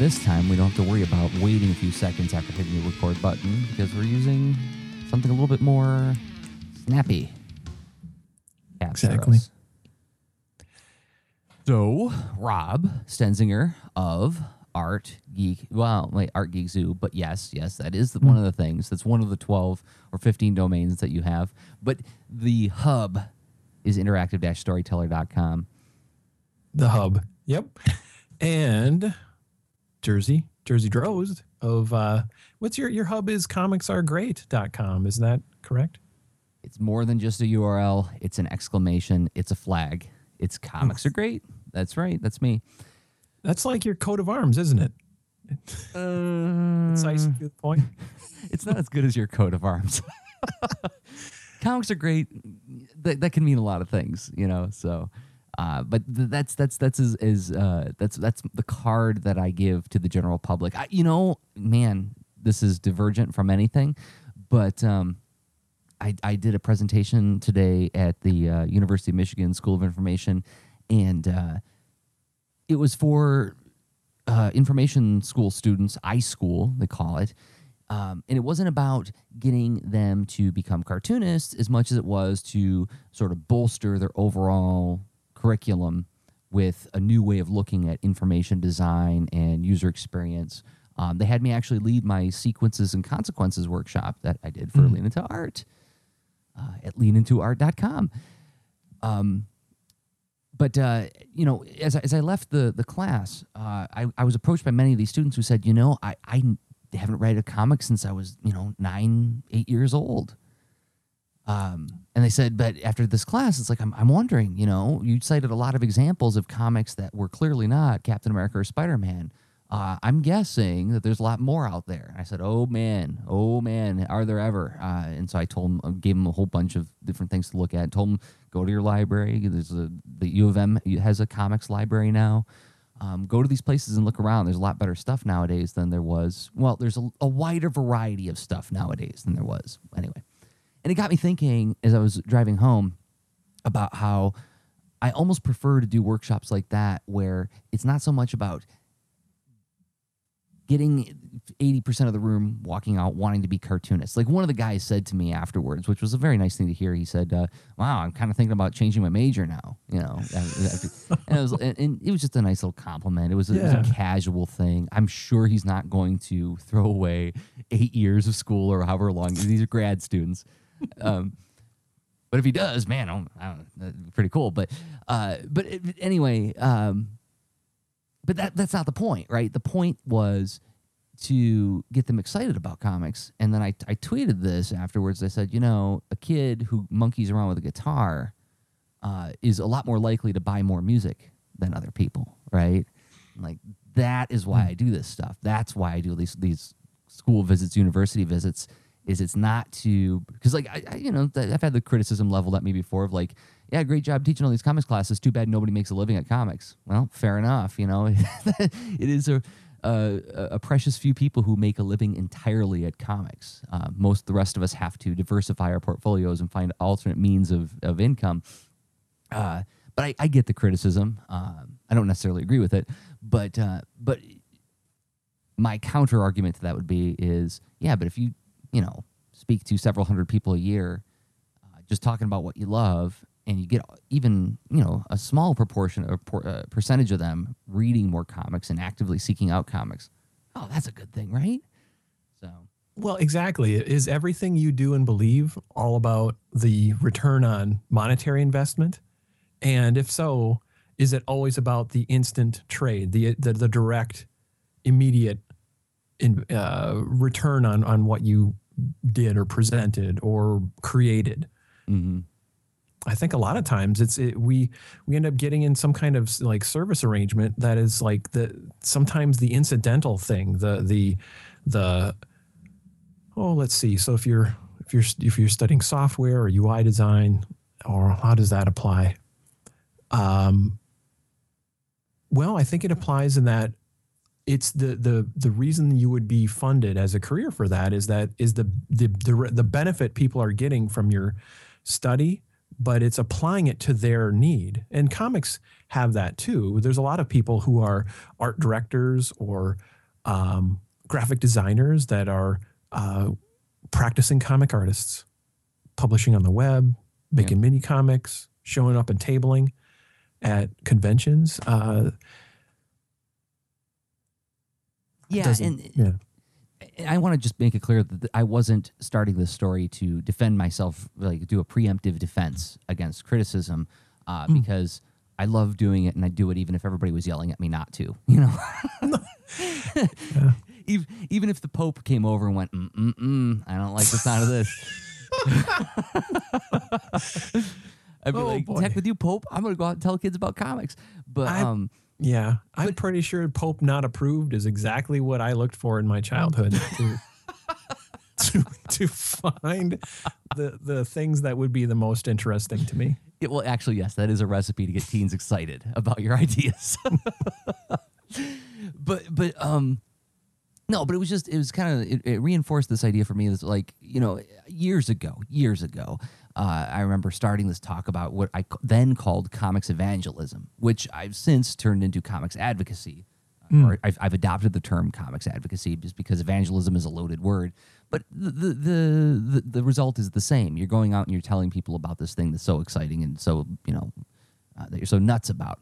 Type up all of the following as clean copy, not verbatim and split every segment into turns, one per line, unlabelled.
this time we don't have to worry about waiting a few seconds after hitting the record button because we're using something a little bit more snappy.
Exactly.
So, Rob Stenzinger of Art Geek Zoo, but yes, that is one of the things. That's one of the 12 or 15 domains that you have. But the hub is interactive-storyteller.com.
The hub. Yep. And Jersey Droz of what's your hub is comicsaregreat.com. Is that correct?
It's more than just a URL. It's an exclamation. It's a flag. It's comics are great. That's right. That's me.
That's like your coat of arms, isn't it? Concise to the point.
It's not as good as your coat of arms. Comics are great. That can mean a lot of things, you know. So, but that's the card that I give to the general public. This is divergent from anything, but I did a presentation today at the University of Michigan School of Information, and it was for information school students, iSchool, they call it. And it wasn't about getting them to become cartoonists as much as it was to sort of bolster their overall curriculum with a new way of looking at information design and user experience. They had me actually lead my sequences and consequences workshop that I did for Lean Into Art at leanintoart.com. But as I left the class, I was approached by many of these students who said, I haven't read a comic since I was, 8 years old. And they said, but after this class, it's like, I'm wondering, you cited a lot of examples of comics that were clearly not Captain America or Spider-Man. I'm guessing that there's a lot more out there. And I said, oh man, are there ever? And so I gave them a whole bunch of different things to look at. Told them, go to your library. The U of M has a comics library now. Go to these places and look around. There's a lot better stuff nowadays than there was. Well, there's a wider variety of stuff nowadays than there was. Anyway. And it got me thinking as I was driving home about how I almost prefer to do workshops like that where it's not so much about getting 80% of the room walking out wanting to be cartoonists. Like one of the guys said to me afterwards, which was a very nice thing to hear. He said, wow, I'm kind of thinking about changing my major now. And it was just a nice little compliment. It was a casual thing. I'm sure he's not going to throw away 8 years of school or however long. These are grad students. But if he does, man, that'd be pretty cool. But anyway, but that's not the point, right? The point was to get them excited about comics. And then I tweeted this afterwards. I said, a kid who monkeys around with a guitar is a lot more likely to buy more music than other people, right? Like that is why I do this stuff. That's why I do these school visits, university visits. Is it's not to because like I've had the criticism leveled at me before of like, yeah, great job teaching all these comics classes. Too bad nobody makes a living at comics. Well, fair enough. It is a precious few people who make a living entirely at comics. The rest of us have to diversify our portfolios and find alternate means of income. But I get the criticism. I don't necessarily agree with it, but my counter argument to that would be is, yeah, but if you speak to several hundred people a year, just talking about what you love, and you get even, a small proportion or percentage of them reading more comics and actively seeking out comics. Oh, that's a good thing, right? So,
well, exactly. Is everything you do and believe all about the return on monetary investment? And if so, is it always about the instant trade, the direct, immediate return on what you did or presented or created?
Mm-hmm.
I think a lot of times we end up getting in some kind of like service arrangement that is like sometimes the incidental thing, let's see. So if you're studying software or UI design, or how does that apply? Well, I think it applies in that it's the reason you would be funded as a career for that is the benefit people are getting from your study but it's applying it to their need. And comics have that too. There's a lot of people who are art directors or graphic designers that are practicing comic artists, publishing on the web, making mini comics, showing up and tabling at conventions.
I want to just make it clear that I wasn't starting this story to defend myself, like do a preemptive defense against criticism, because I love doing it and I do it even if everybody was yelling at me not to, you know. Even if the Pope came over and went, I don't like the sound of this. I'd be like, heck with you, Pope. I'm going to go out and tell kids about comics. But
I'm pretty sure Pope not approved is exactly what I looked for in my childhood to find the things that would be the most interesting to me.
Well, actually, yes, that is a recipe to get teens excited about your ideas. but no, but it was kind of, it reinforced this idea for me. That's like, you know, years ago, I remember starting this talk about what I then called comics evangelism, which I've since turned into comics advocacy. Or I've adopted the term comics advocacy just because evangelism is a loaded word. But the result is the same. You're going out and you're telling people about this thing that's so exciting and so, you know, that you're so nuts about.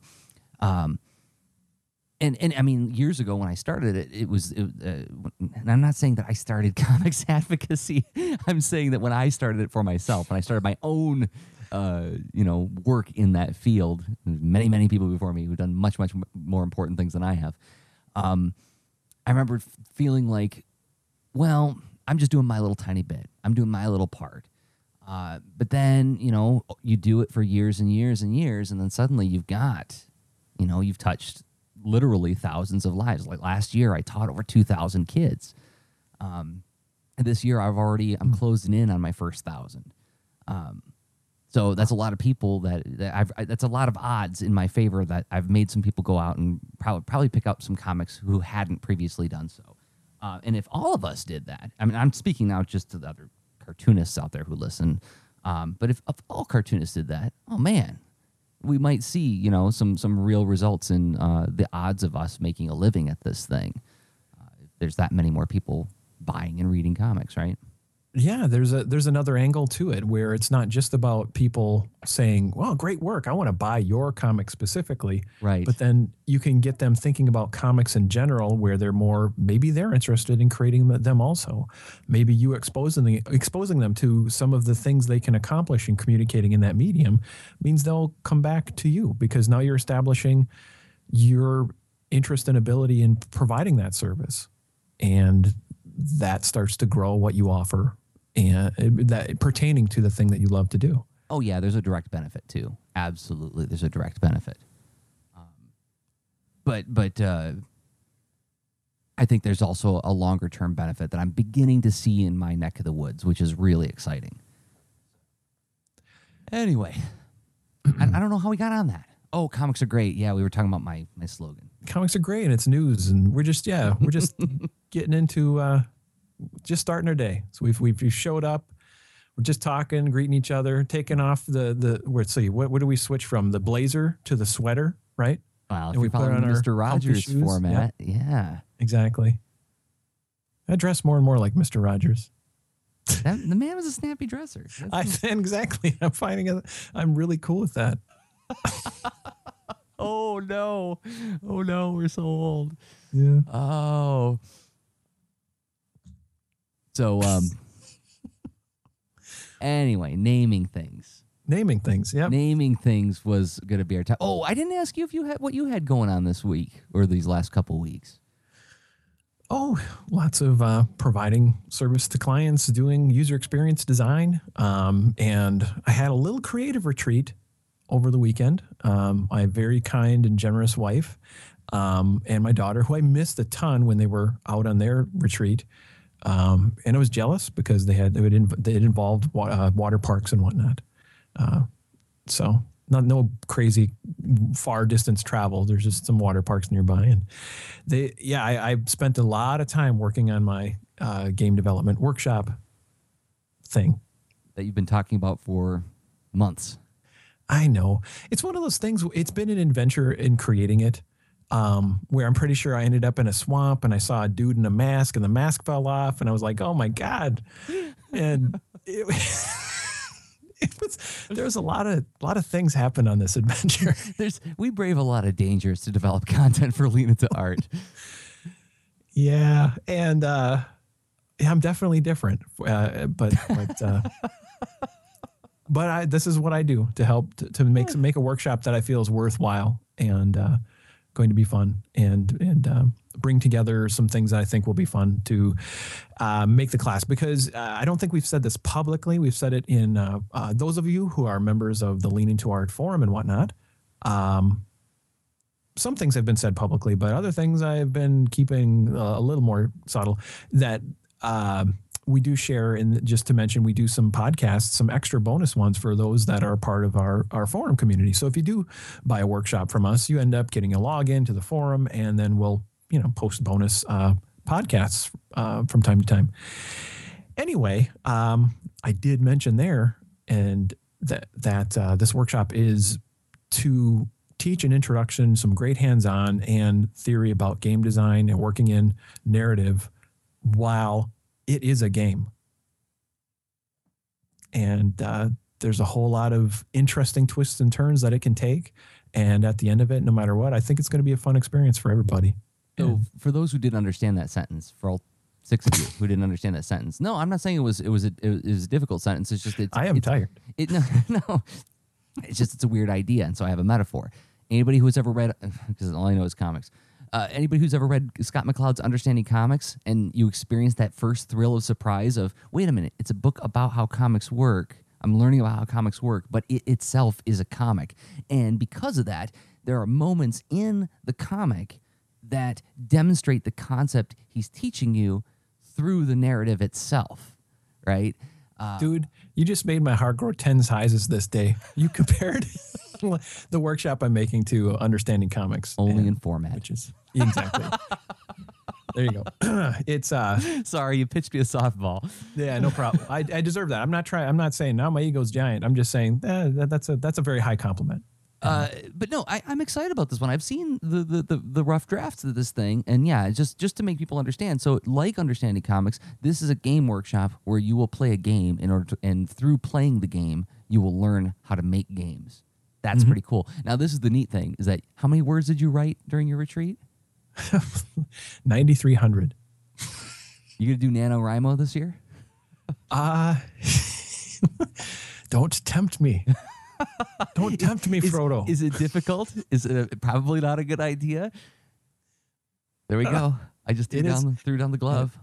And I mean, years ago when I started it, and I'm not saying that I started comics advocacy. I'm saying that when I started it for myself, when I started my own, work in that field, many people before me who've done much more important things than I have. I remember feeling like, well, I'm just doing my little tiny bit. I'm doing my little part. But then, you know, you do it for years and years and years, and then suddenly you've touched literally thousands of lives. Like last year, I taught over 2,000 kids. And this year, I'm closing in on my first 1,000. So that's a lot of people that's a lot of odds in my favor that I've made some people go out and probably pick up some comics who hadn't previously done so. And if all of us did that, I mean, I'm speaking now just to the other cartoonists out there who listen. But if all cartoonists did that, oh man, we might see, you know, some real results in the odds of us making a living at this thing. There's that many more people buying and reading comics, right?
Yeah, there's another angle to it where it's not just about people saying, well, great work, I want to buy your comic specifically.
Right.
But then you can get them thinking about comics in general where maybe they're interested in creating them also. Maybe you exposing them to some of the things they can accomplish in communicating in that medium means they'll come back to you because now you're establishing your interest and ability in providing that service. And that starts to grow what you offer and that pertaining to the thing that you love to do.
Oh yeah, there's a direct benefit too. Absolutely, there's a direct benefit. But I think there's also a longer term benefit that I'm beginning to see in my neck of the woods, which is really exciting. Anyway, I don't know how we got on that. Oh, comics are great. Yeah, we were talking about my slogan.
Comics are great and it's news, and we're just getting into just starting our day. So we've showed up. We're just talking, greeting each other, taking off let's see, what do we switch from? The blazer to the sweater, right?
Wow, if we follow Mr. Rogers format, yeah.
Exactly. I dress more and more like Mr. Rogers.
The man was a snappy dresser.
Exactly. I'm really cool with that.
Oh no, we're so old.
Yeah.
Oh. So, anyway, naming things.
Yep.
Naming things was going to be our time. Oh, I didn't ask you what you had going on this week or these last couple weeks.
Oh, lots of providing service to clients, doing user experience design. And I had a little creative retreat over the weekend. My very kind and generous wife and my daughter, who I missed a ton when they were out on their retreat. And I was jealous because it involved water parks and whatnot. So no crazy far distance travel. There's just some water parks nearby. And I spent a lot of time working on my game development workshop thing.
That you've been talking about for months.
I know. It's one of those things. It's been an adventure in creating it, where I'm pretty sure I ended up in a swamp and I saw a dude in a mask and the mask fell off and I was like, oh my God. And there was a lot of things happened on this adventure.
We brave a lot of dangers to develop content for Lean Into Art.
Yeah. And, I'm definitely different, but this is what I do to help to make a workshop that I feel is worthwhile and going to be fun and bring together some things that I think will be fun to make the class. Because I don't think we've said this publicly. We've said it in those of you who are members of the Lean Into Art forum and whatnot. Some things have been said publicly, but other things I've been keeping a little more subtle. That we do share, and just to mention, we do some podcasts, some extra bonus ones for those that are part of our forum community. So if you do buy a workshop from us, you end up getting a login to the forum, and then we'll post bonus podcasts from time to time. Anyway, I did mention there, and that this workshop is to teach an introduction, some great hands-on and theory about game design and working in narrative while it is a game. And there's a whole lot of interesting twists and turns that it can take. And at the end of it, no matter what, I think it's going to be a fun experience for everybody.
So for those who didn't understand that sentence, for all 6 of you who didn't understand that sentence, no, I'm not saying it was a difficult sentence. It's just
I am tired.
No, it's just it's a weird idea, and so I have a metaphor. Anybody who's ever read, because all I know is comics. Anybody who's ever read Scott McCloud's Understanding Comics, and you experience that first thrill of surprise of, wait a minute, it's a book about how comics work. I'm learning about how comics work, but it itself is a comic. And because of that, there are moments in the comic that demonstrate the concept he's teaching you through the narrative itself, right?
Dude, you just made my heart grow 10 sizes this day. You compared the workshop I'm making to Understanding Comics.
Only in format.
Which is, exactly. There you go. It's
sorry, you pitched me a softball.
Yeah, no problem. I deserve that. I'm not saying now my ego's giant. I'm just saying that's a very high compliment.
But no, I'm excited about this one. I've seen the rough drafts of this thing, and yeah, just to make people understand. So, like Understanding Comics, this is a game workshop where you will play a game and through playing the game, you will learn how to make games. That's pretty cool. Now, this is the neat thing: is that how many words did you write during your retreat?
9,300.
You gonna do NaNoWriMo this year?
Don't tempt me. Don't tempt me, Frodo.
Is it difficult? Is it probably not a good idea? There we go. I just threw down the glove.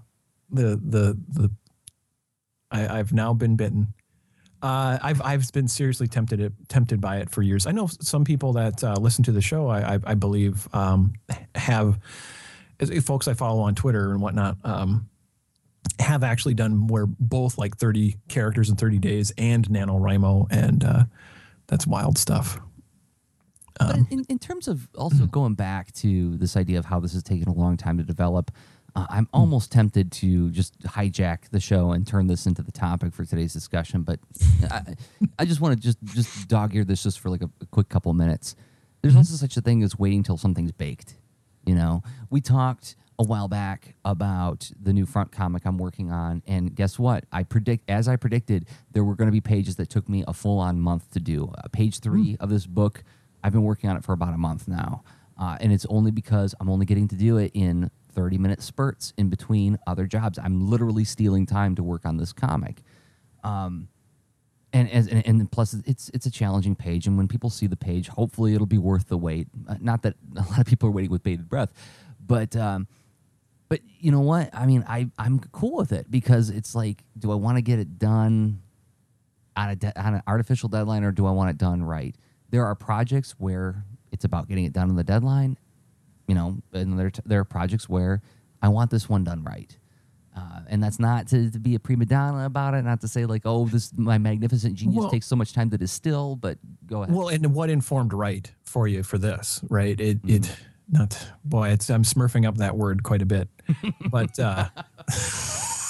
I've now been bitten. I've been seriously tempted by it for years. I know some people that listen to the show. I believe have folks I follow on Twitter and whatnot. Have actually done where both like 30 characters in 30 days and NaNoWriMo, and that's wild stuff.
But in terms of also going back to this idea of how this has taken a long time to develop, I'm almost tempted to just hijack the show and turn this into the topic for today's discussion. But I just want to just dog-ear this just for like a quick couple of minutes. There's also such a thing as waiting till something's baked. You know, we talked a while back about the new front comic I'm working on, and guess what? As I predicted, there were going to be pages that took me a full-on month to do. Page 3 of this book, I've been working on it for about a month now, and it's only because I'm only getting to do it in 30-minute spurts in between other jobs. I'm literally stealing time to work on this comic, and plus it's a challenging page, and when people see the page, hopefully it'll be worth the wait. Not that a lot of people are waiting with bated breath, but you know what? I mean, I'm cool with it because it's like, do I want to get it done on an artificial deadline, or do I want it done right? There are projects where it's about getting it done on the deadline, you know, and there are projects where I want this one done right. And that's not to be a prima donna about it, not to say like, oh, my magnificent genius takes so much time to distill, but go ahead.
Well, and what informed right for you for this, right? I'm smurfing up that word quite a bit, but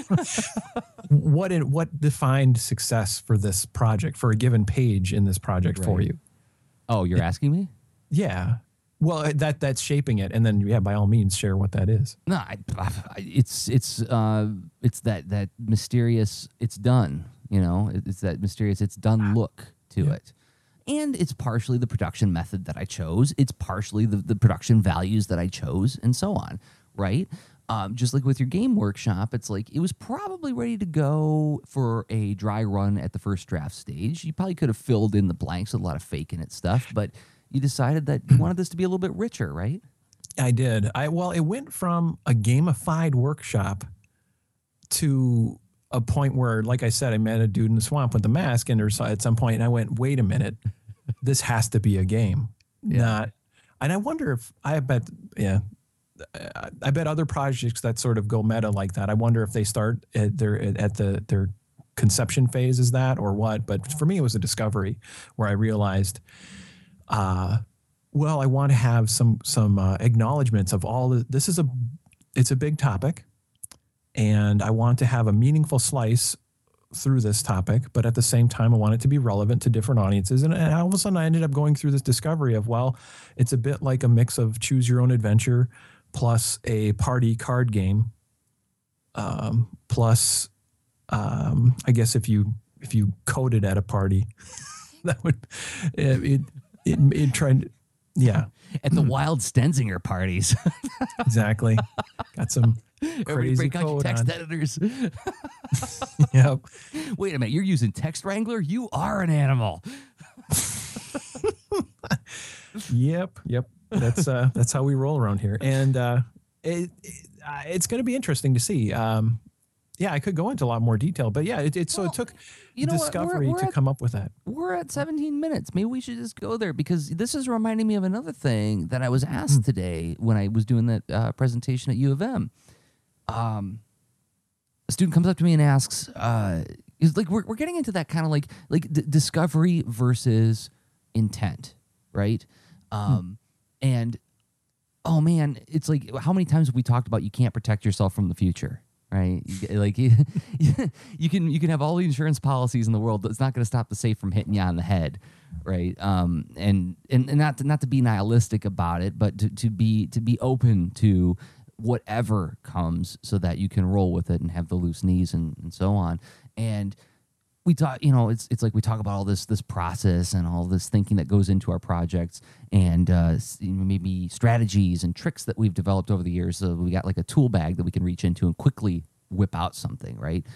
What defined success for this project, for a given page in this project for
Right.
you?
Oh, you're asking me?
Yeah. Well, that's shaping it, and then by all means share what that is.
No, it's that mysterious. It's done. You know, it's that mysterious. It's done look to it, and it's partially the production method that I chose. It's partially the production values that I chose, and so on. Right. Just like with your game workshop, it's like it was probably ready to go for a dry run at the first draft stage. You probably could have filled in the blanks with a lot of fake in it stuff, but you decided that you wanted this to be a little bit richer, right?
I did. Well, it went from a gamified workshop to a point where, like I said, I met a dude in the swamp with a mask, and at some point, and I went, "Wait a minute, this has to be a game, not." And I wonder if I bet other projects that sort of go meta like that. I wonder if they start at their conception phase is that or what. But for me, it was a discovery where I realized, well, I want to have some acknowledgments of all this is it's a big topic, and I want to have a meaningful slice through this topic, but at the same time, I want it to be relevant to different audiences. And all of a sudden, I ended up going through this discovery of, well, it's a bit like a mix of choose your own adventure plus a party card game, plus I guess if you coded at a party, that would it tried. Yeah.
At the wild Stenzinger parties.
Exactly. Got some crazy
Everybody got your
code
text
on.
editors.
Yep.
Wait a minute, you're using Text Wrangler? You are an animal.
Yep. That's how we roll around here. And it's going to be interesting to see. I could go into a lot more detail, but yeah, it took discovery to come up with that.
We're at 17 minutes. Maybe we should just go there, because this is reminding me of another thing that I was asked today when I was doing that presentation at U of M. A student comes up to me and asks, is like we're getting into that kind of like discovery versus intent, right? And oh man, it's like, how many times have we talked about you can't protect yourself from the future? Right, you can have all the insurance policies in the world, but it's not going to stop the safe from hitting you on the head, right? And not to be nihilistic about it, but to be open to whatever comes, so that you can roll with it and have the loose knees and so on. And we talk, it's like we talk about all this process and all this thinking that goes into our projects, and maybe strategies and tricks that we've developed over the years. So we got like a tool bag that we can reach into and quickly whip out something, right?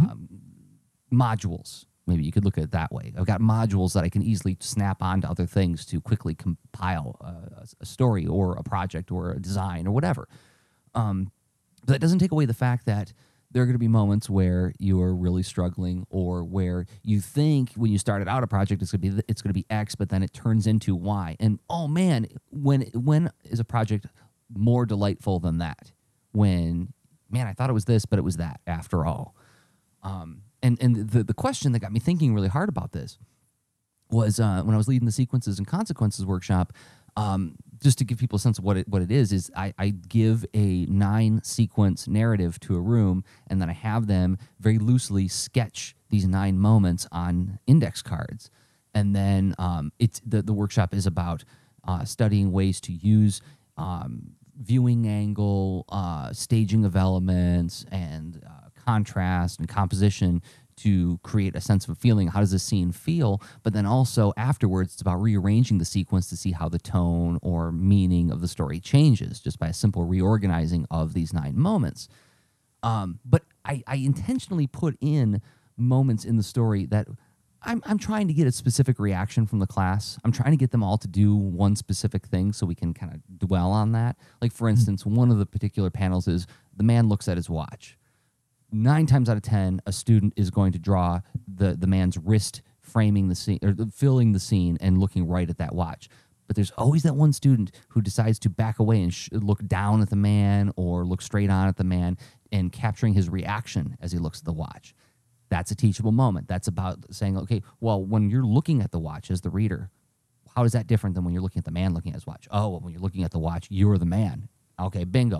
Modules, maybe you could look at it that way. I've got modules that I can easily snap onto other things to quickly compile a story or a project or a design or whatever. But that doesn't take away the fact that there are going to be moments where you are really struggling, or where you think when you started out a project it's going to be X, but then it turns into Y. And oh man, when is a project more delightful than that? When, man, I thought it was this, but it was that after all. And the question that got me thinking really hard about this was when I was leading the Sequences and Consequences workshop. Just to give people a sense of what it is I give a 9-sequence narrative to a room, and then I have them very loosely sketch these 9 moments on index cards. And then the workshop is about studying ways to use viewing angle, staging of elements, and contrast and composition to create a sense of a feeling. How does this scene feel? But then also afterwards, it's about rearranging the sequence to see how the tone or meaning of the story changes just by a simple reorganizing of these 9 moments. But I intentionally put in moments in the story that I'm trying to get a specific reaction from the class. I'm trying to get them all to do one specific thing so we can kind of dwell on that. Like, for instance, one of the particular panels is the man looks at his watch. 9 times out of 10, a student is going to draw the man's wrist framing the scene, or filling the scene and looking right at that watch. But there's always that one student who decides to back away and look down at the man, or look straight on at the man, and capturing his reaction as he looks at the watch. That's a teachable moment. That's about saying, okay, well, when you're looking at the watch as the reader, how is that different than when you're looking at the man looking at his watch? Oh, well, when you're looking at the watch, you're the man. Okay, bingo.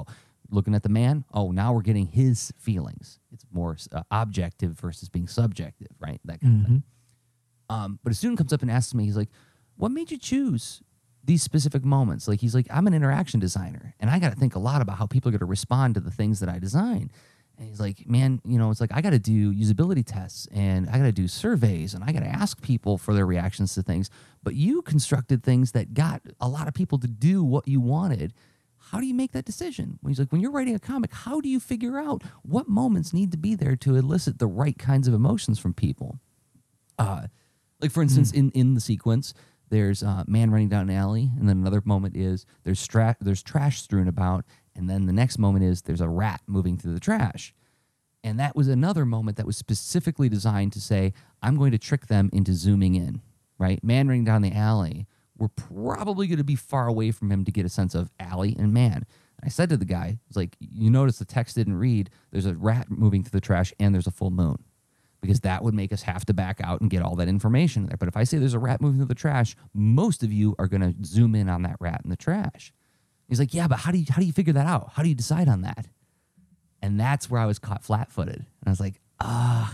looking at the man. Oh, now we're getting his feelings. It's more objective versus being subjective, right? That kind of thing. But a student comes up and asks me, he's like, what made you choose these specific moments? Like, he's like, I'm an interaction designer, and I got to think a lot about how people are going to respond to the things that I design. And he's like, man, it's like I got to do usability tests, and I got to do surveys, and I got to ask people for their reactions to things. But you constructed things that got a lot of people to do what you wanted. How do you make that decision? He's like, when you're writing a comic, how do you figure out what moments need to be there to elicit the right kinds of emotions from people? Like, for instance, in the sequence, there's a man running down an alley, and then another moment is there's trash strewn about, and then the next moment is there's a rat moving through the trash. And that was another moment that was specifically designed to say, I'm going to trick them into zooming in, right? Man running down the alley, we're probably going to be far away from him to get a sense of alley and man. And I said to the guy, it's like, you notice the text didn't read, there's a rat moving through the trash and there's a full moon. Because that would make us have to back out and get all that information there. But if I say there's a rat moving through the trash, most of you are going to zoom in on that rat in the trash. He's like, yeah, but how do you figure that out? How do you decide on that? And that's where I was caught flat-footed. And I was like, I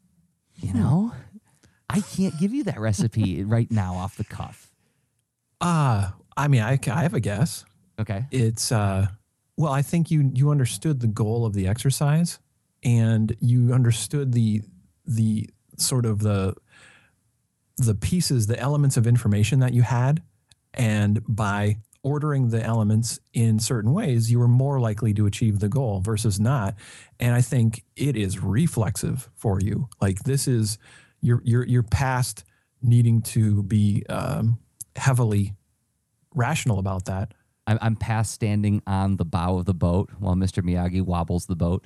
can't give you that recipe right now off the cuff.
I mean, I have a guess.
Okay.
It's, well, I think you understood the goal of the exercise, and you understood the sort of the pieces, the elements of information that you had. And by ordering the elements in certain ways, you were more likely to achieve the goal versus not. And I think it is reflexive for you. Like, this is, you're past needing to be heavily rational about that.
I'm past standing on the bow of the boat while Mr. Miyagi wobbles the boat.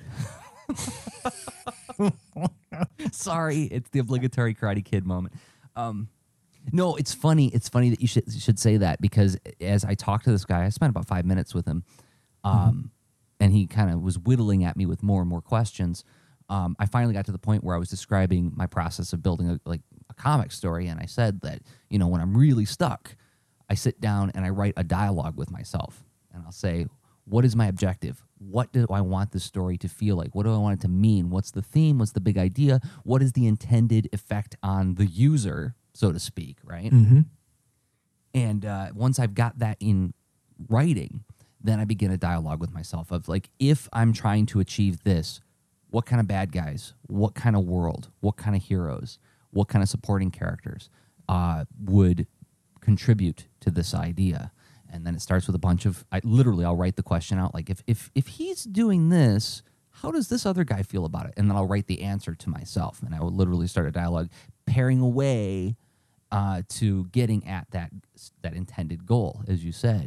Sorry, it's the obligatory Karate Kid moment. No, it's funny. It's funny that you should say that, because as I talked to this guy, I spent about 5 minutes with him, and he kind of was whittling at me with more and more questions. I finally got to the point where I was describing my process of building a comic story, and I said that, when I'm really stuck, I sit down and I write a dialogue with myself, and I'll say, what is my objective? What do I want this story to feel like? What do I want it to mean? What's the theme? What's the big idea? What is the intended effect on the user, so to speak, right?
Mm-hmm.
And once I've got that in writing, then I begin a dialogue with myself of, like, if I'm trying to achieve this, what kind of bad guys, what kind of world, what kind of heroes, what kind of supporting characters would contribute to this idea? And then it starts with a bunch of, I'll write the question out, like, if he's doing this, how does this other guy feel about it? And then I'll write the answer to myself, and I will literally start a dialogue pairing away to getting at that intended goal, as you said.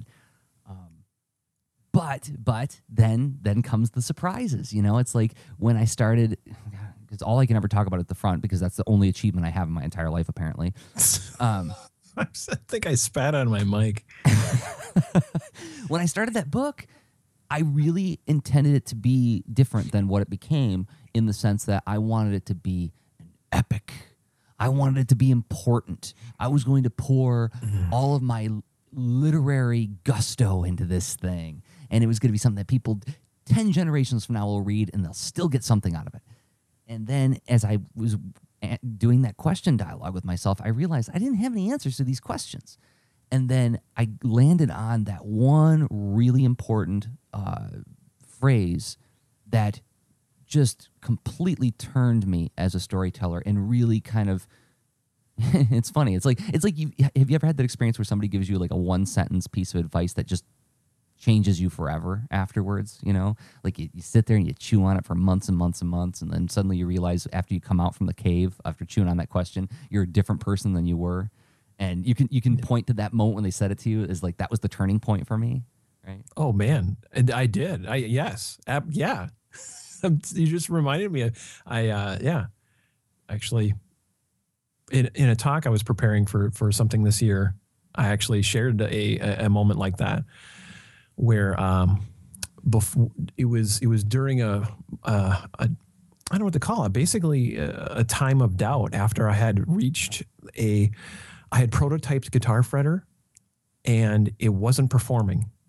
But then comes the surprises. It's like when I started, because all I can ever talk about at the front, because that's the only achievement I have in my entire life, apparently.
I think I spat on my mic.
When I started that book, I really intended it to be different than what it became, in the sense that I wanted it to be an epic. I wanted it to be important. I was going to pour all of my literary gusto into this thing, and it was going to be something that people 10 generations from now will read, and they'll still get something out of it. And then as I was doing that question dialogue with myself, I realized I didn't have any answers to these questions. And then I landed on that one really important phrase that just completely turned me as a storyteller, and really kind of, it's funny. It's like have you ever had that experience where somebody gives you like a 1-sentence piece of advice that just changes you forever afterwards? Like you sit there and you chew on it for months and months and months, and then suddenly you realize after you come out from the cave, after chewing on that question, you're a different person than you were. And you can point to that moment when they said it to you as like, that was the turning point for me, right?
Oh man, and I did. Yes, yeah. You just reminded me. Actually, in a talk I was preparing for something this year, I actually shared a moment like that, where before it was during a I don't know what to call it. Basically, a time of doubt after I had reached I had prototyped Guitar Fretter, and it wasn't performing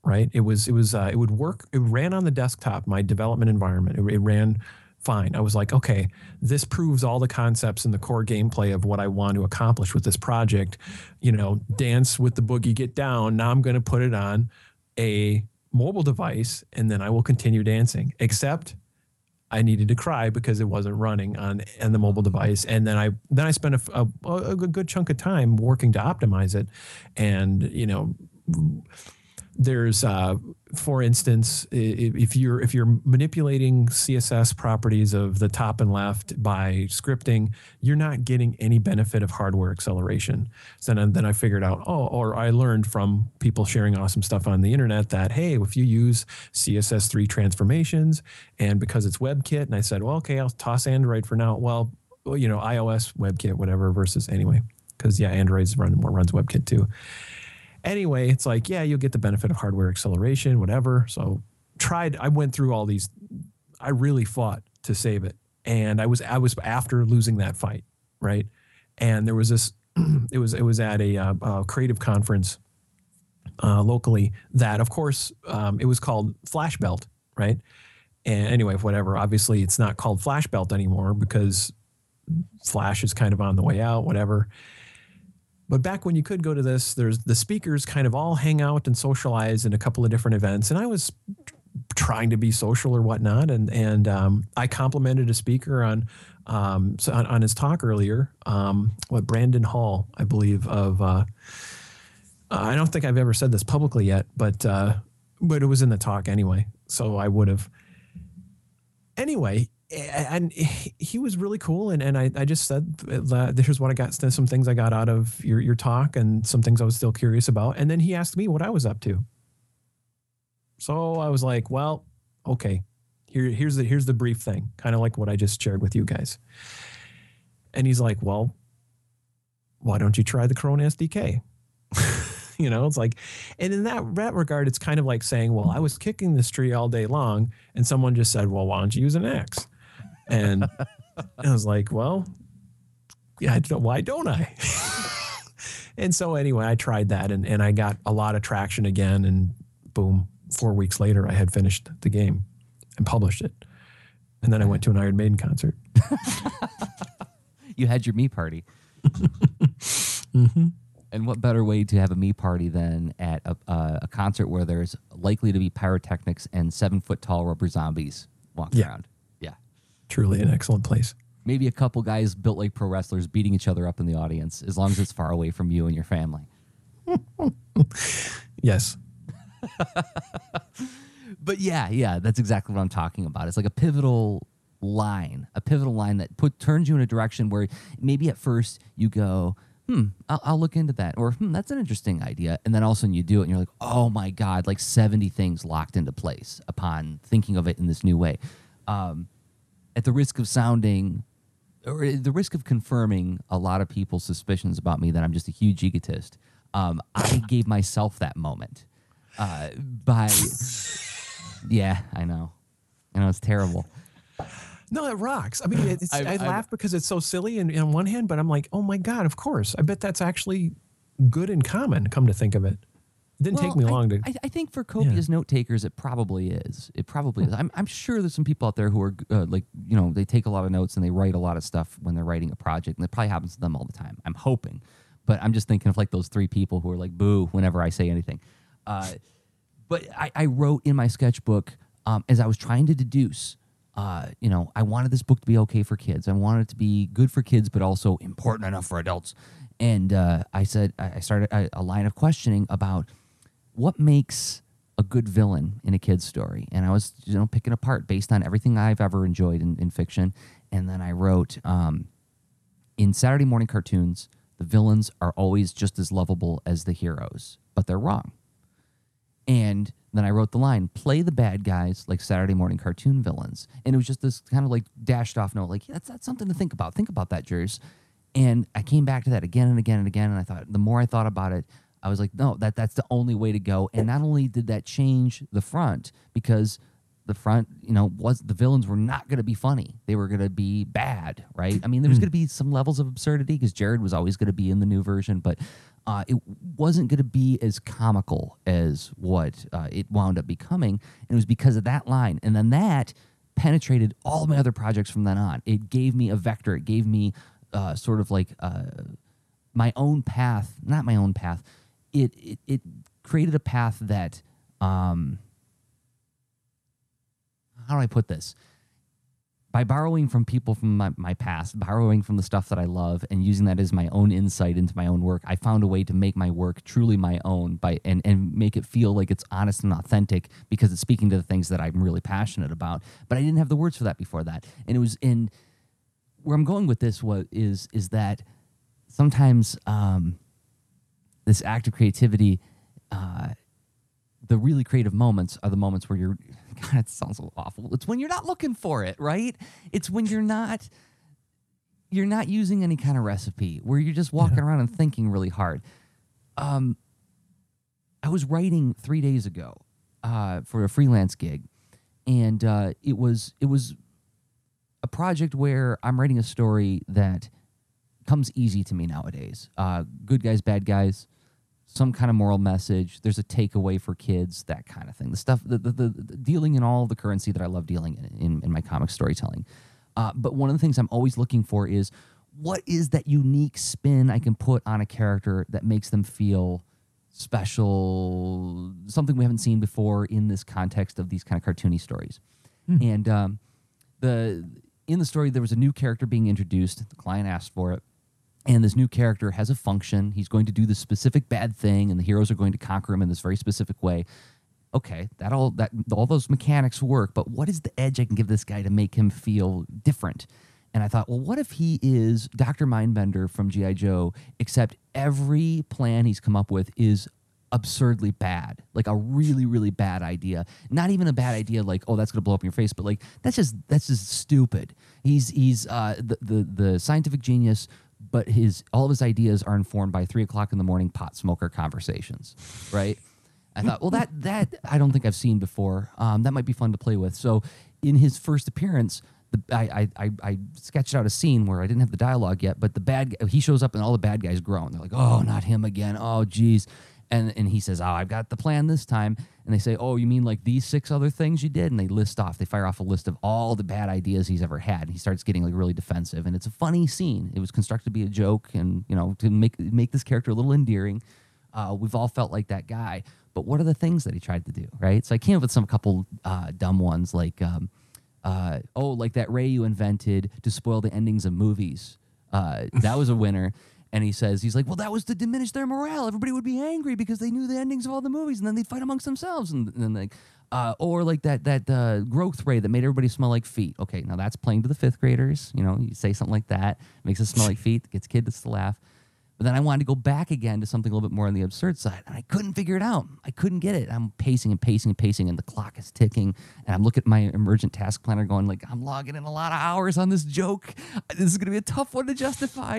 right? It would work. It ran on the desktop, my development environment. It ran fine. I was like, okay, this proves all the concepts and the core gameplay of what I want to accomplish with this project. You know, dance with the boogie, get down. Now I'm going to put it on a mobile device and then I will continue dancing, except I needed to cry because it wasn't running on the mobile device. And then I spent a good chunk of time working to optimize it. And, you know, there's, for instance, if you're manipulating CSS properties of the top and left by scripting, you're not getting any benefit of hardware acceleration. So then I figured out, or I learned from people sharing awesome stuff on the internet that, hey, if you use CSS3 transformations, and because it's WebKit, and I said, well, okay, I'll toss Android for now. Well, you know, iOS, WebKit, whatever, versus anyway, because yeah, Android's runs WebKit too. Anyway, it's like, yeah, you'll get the benefit of hardware acceleration, whatever. So I went through all these. I really fought to save it. And I was after losing that fight, right? And there was this, it was at a creative conference locally that, of course, it was called Flashbelt, right? And anyway, whatever. Obviously, it's not called Flashbelt anymore because Flash is kind of on the way out, whatever. But back when you could go to this, there's the speakers kind of all hang out and socialize in a couple of different events. And I was trying to be social or whatnot. And I complimented a speaker on his talk earlier, Brandon Hall, I believe, of, I don't think I've ever said this publicly yet, but it was in the talk anyway. So I would have. Anyway, and he was really cool. And I just said, here's what I got, some things I got out of your talk and some things I was still curious about. And then he asked me what I was up to. So I was like, well, okay, here's the brief thing, kind of like what I just shared with you guys. And he's like, well, why don't you try the Chrome SDK? You know, it's like, and in that regard, it's kind of like saying, well, I was kicking this tree all day long and someone just said, well, why don't you use an X? And I was like, well, yeah, why don't I? And so anyway, I tried that and I got a lot of traction again. And boom, 4 weeks later, I had finished the game and published it. And then I went to an Iron Maiden concert.
You had your me party.
Mm-hmm.
And what better way to have a me party than at a concert where there's likely to be pyrotechnics and 7-foot tall rubber zombies walking around? Yeah.
Truly an excellent place.
Maybe a couple guys built like pro wrestlers beating each other up in the audience, as long as it's far away from you and your family.
Yes.
But yeah, that's exactly what I'm talking about. It's like a pivotal line that turns you in a direction where maybe at first you go, I'll look into that. Or, that's an interesting idea. And then all of a sudden you do it and you're like, oh my God, like 70 things locked into place upon thinking of it in this new way. At the risk of sounding, or the risk of confirming a lot of people's suspicions about me that I'm just a huge egotist, I gave myself that moment yeah, I know it's terrible.
No, it rocks. I mean, I laugh because it's so silly on one hand, but I'm like, oh my God, of course. I bet that's actually good and common, come to think of it. It didn't take me long to.
I think for copious note takers, it probably is. It probably is. I'm sure there's some people out there who are they take a lot of notes and they write a lot of stuff when they're writing a project, and it probably happens to them all the time. I'm hoping, but I'm just thinking of like those 3 people who are like, boo, whenever I say anything. But I wrote in my sketchbook as I was trying to deduce. I wanted this book to be okay for kids. I wanted it to be good for kids, but also important enough for adults. And I started a line of questioning about what makes a good villain in a kid's story. And I was, picking apart based on everything I've ever enjoyed in fiction. And then I wrote, in Saturday morning cartoons, the villains are always just as lovable as the heroes, but they're wrong. And then I wrote the line, play the bad guys like Saturday morning cartoon villains. And it was just this kind of like dashed off note, like, that's something to think about. Think about that, Jers. And I came back to that again and again and again. And I thought, the more I thought about it, I was like, no, that's the only way to go. And not only did that change the front, because the front, was the villains were not going to be funny. They were going to be bad, right? I mean, there was going to be some levels of absurdity because Jared was always going to be in the new version, but it wasn't going to be as comical as what it wound up becoming. And it was because of that line. And then that penetrated all my other projects from then on. It gave me a vector. It gave me sort of like my own path, not my own path. It created a path that, how do I put this? By borrowing from people from my past, borrowing from the stuff that I love and using that as my own insight into my own work, I found a way to make my work truly my own and make it feel like it's honest and authentic because it's speaking to the things that I'm really passionate about. But I didn't have the words for that before that. And it was where I'm going with this is that sometimes this act of creativity, the really creative moments are the moments where you're, God, it sounds so awful. It's when you're not looking for it, right? It's when you're not using any kind of recipe, where you're just walking around and thinking really hard. I was writing 3 days ago for a freelance gig, and it was a project where I'm writing a story that comes easy to me nowadays. Good guys, bad guys, some kind of moral message. There's a takeaway for kids, that kind of thing. The stuff, the dealing in all the currency that I love dealing in my comic storytelling. But one of the things I'm always looking for is, what is that unique spin I can put on a character that makes them feel special, something we haven't seen before in this context of these kind of cartoony stories. And in the story, there was a new character being introduced. The client asked for it. And this new character has a function. He's going to do this specific bad thing, and the heroes are going to conquer him in this very specific way. Okay, all those mechanics work, but what is the edge I can give this guy to make him feel different? And I thought, well, what if he is Dr. Mindbender from G.I. Joe, except every plan he's come up with is absurdly bad, like a really, really bad idea. Not even a bad idea like, oh, that's going to blow up in your face, but like that's just stupid. He's the scientific genius, but all of his ideas are informed by 3 o'clock in the morning pot smoker conversations, right? I thought, well, that I don't think I've seen before. That might be fun to play with. So in his first appearance, I sketched out a scene where I didn't have the dialogue yet, but he shows up and all the bad guys groan. They're like, oh, not him again. Oh, geez. And he says, oh, I've got the plan this time. And they say, oh, you mean like these 6 other things you did? And they fire off a list of all the bad ideas he's ever had. And he starts getting like really defensive. And it's a funny scene. It was constructed to be a joke and, to make this character a little endearing. We've all felt like that guy. But what are the things that he tried to do, right? So I came up with a couple dumb ones like, like that ray you invented to spoil the endings of movies. That was a winner. And he's like, well, that was to diminish their morale. Everybody would be angry because they knew the endings of all the movies, and then they'd fight amongst themselves. And then or like that growth ray that made everybody smell like feet. Okay, now that's playing to the 5th graders. You say something like that, makes it smell like feet, gets kids to laugh. But then I wanted to go back again to something a little bit more on the absurd side, and I couldn't figure it out. I couldn't get it. I'm pacing and pacing and pacing, and the clock is ticking. And I'm looking at my emergent task planner going like, I'm logging in a lot of hours on this joke. This is going to be a tough one to justify,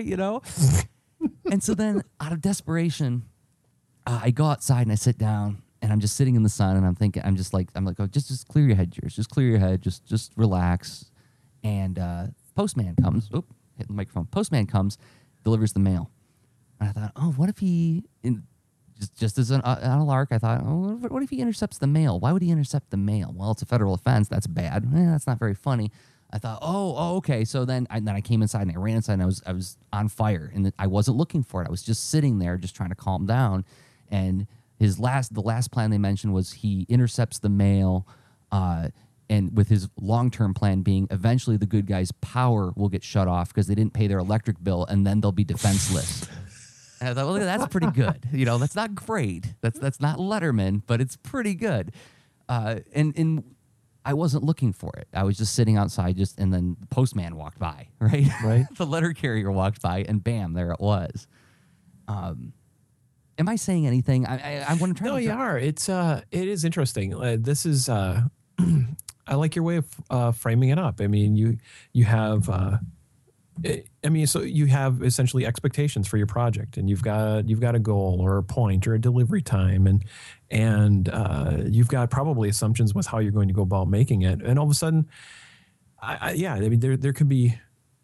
And so then, out of desperation, I go outside and I sit down, and I'm just sitting in the sun, and I'm thinking, I'm like, oh, just clear your head, Jules. Just clear your head. Just relax. And postman comes. Oop, hit the microphone. Postman comes, delivers the mail. And I thought, oh, what if he, just as on a lark, I thought, oh, what if he intercepts the mail? Why would he intercept the mail? Well, it's a federal offense. That's bad. That's not very funny. I thought, oh, okay. So then I came inside and I ran inside and I was on fire, and I wasn't looking for it. I was just sitting there, just trying to calm down. And the last plan they mentioned was he intercepts the mail, and with his long-term plan being eventually the good guys' power will get shut off because they didn't pay their electric bill, and then they'll be defenseless. And I thought, well, that's pretty good. That's not great. That's not Letterman, but it's pretty good. And I wasn't looking for it. I was just sitting outside, and then the postman walked by, right?
Right.
The letter carrier walked by, and bam, there it was. Am I saying anything? I want to try.
No, you are. It is interesting. This is. I like your way of framing it up. I mean, you have I mean, so you have essentially expectations for your project, and you've got a goal or a point or a delivery time, and you've got probably assumptions with how you're going to go about making it. And all of a sudden, I mean, there could be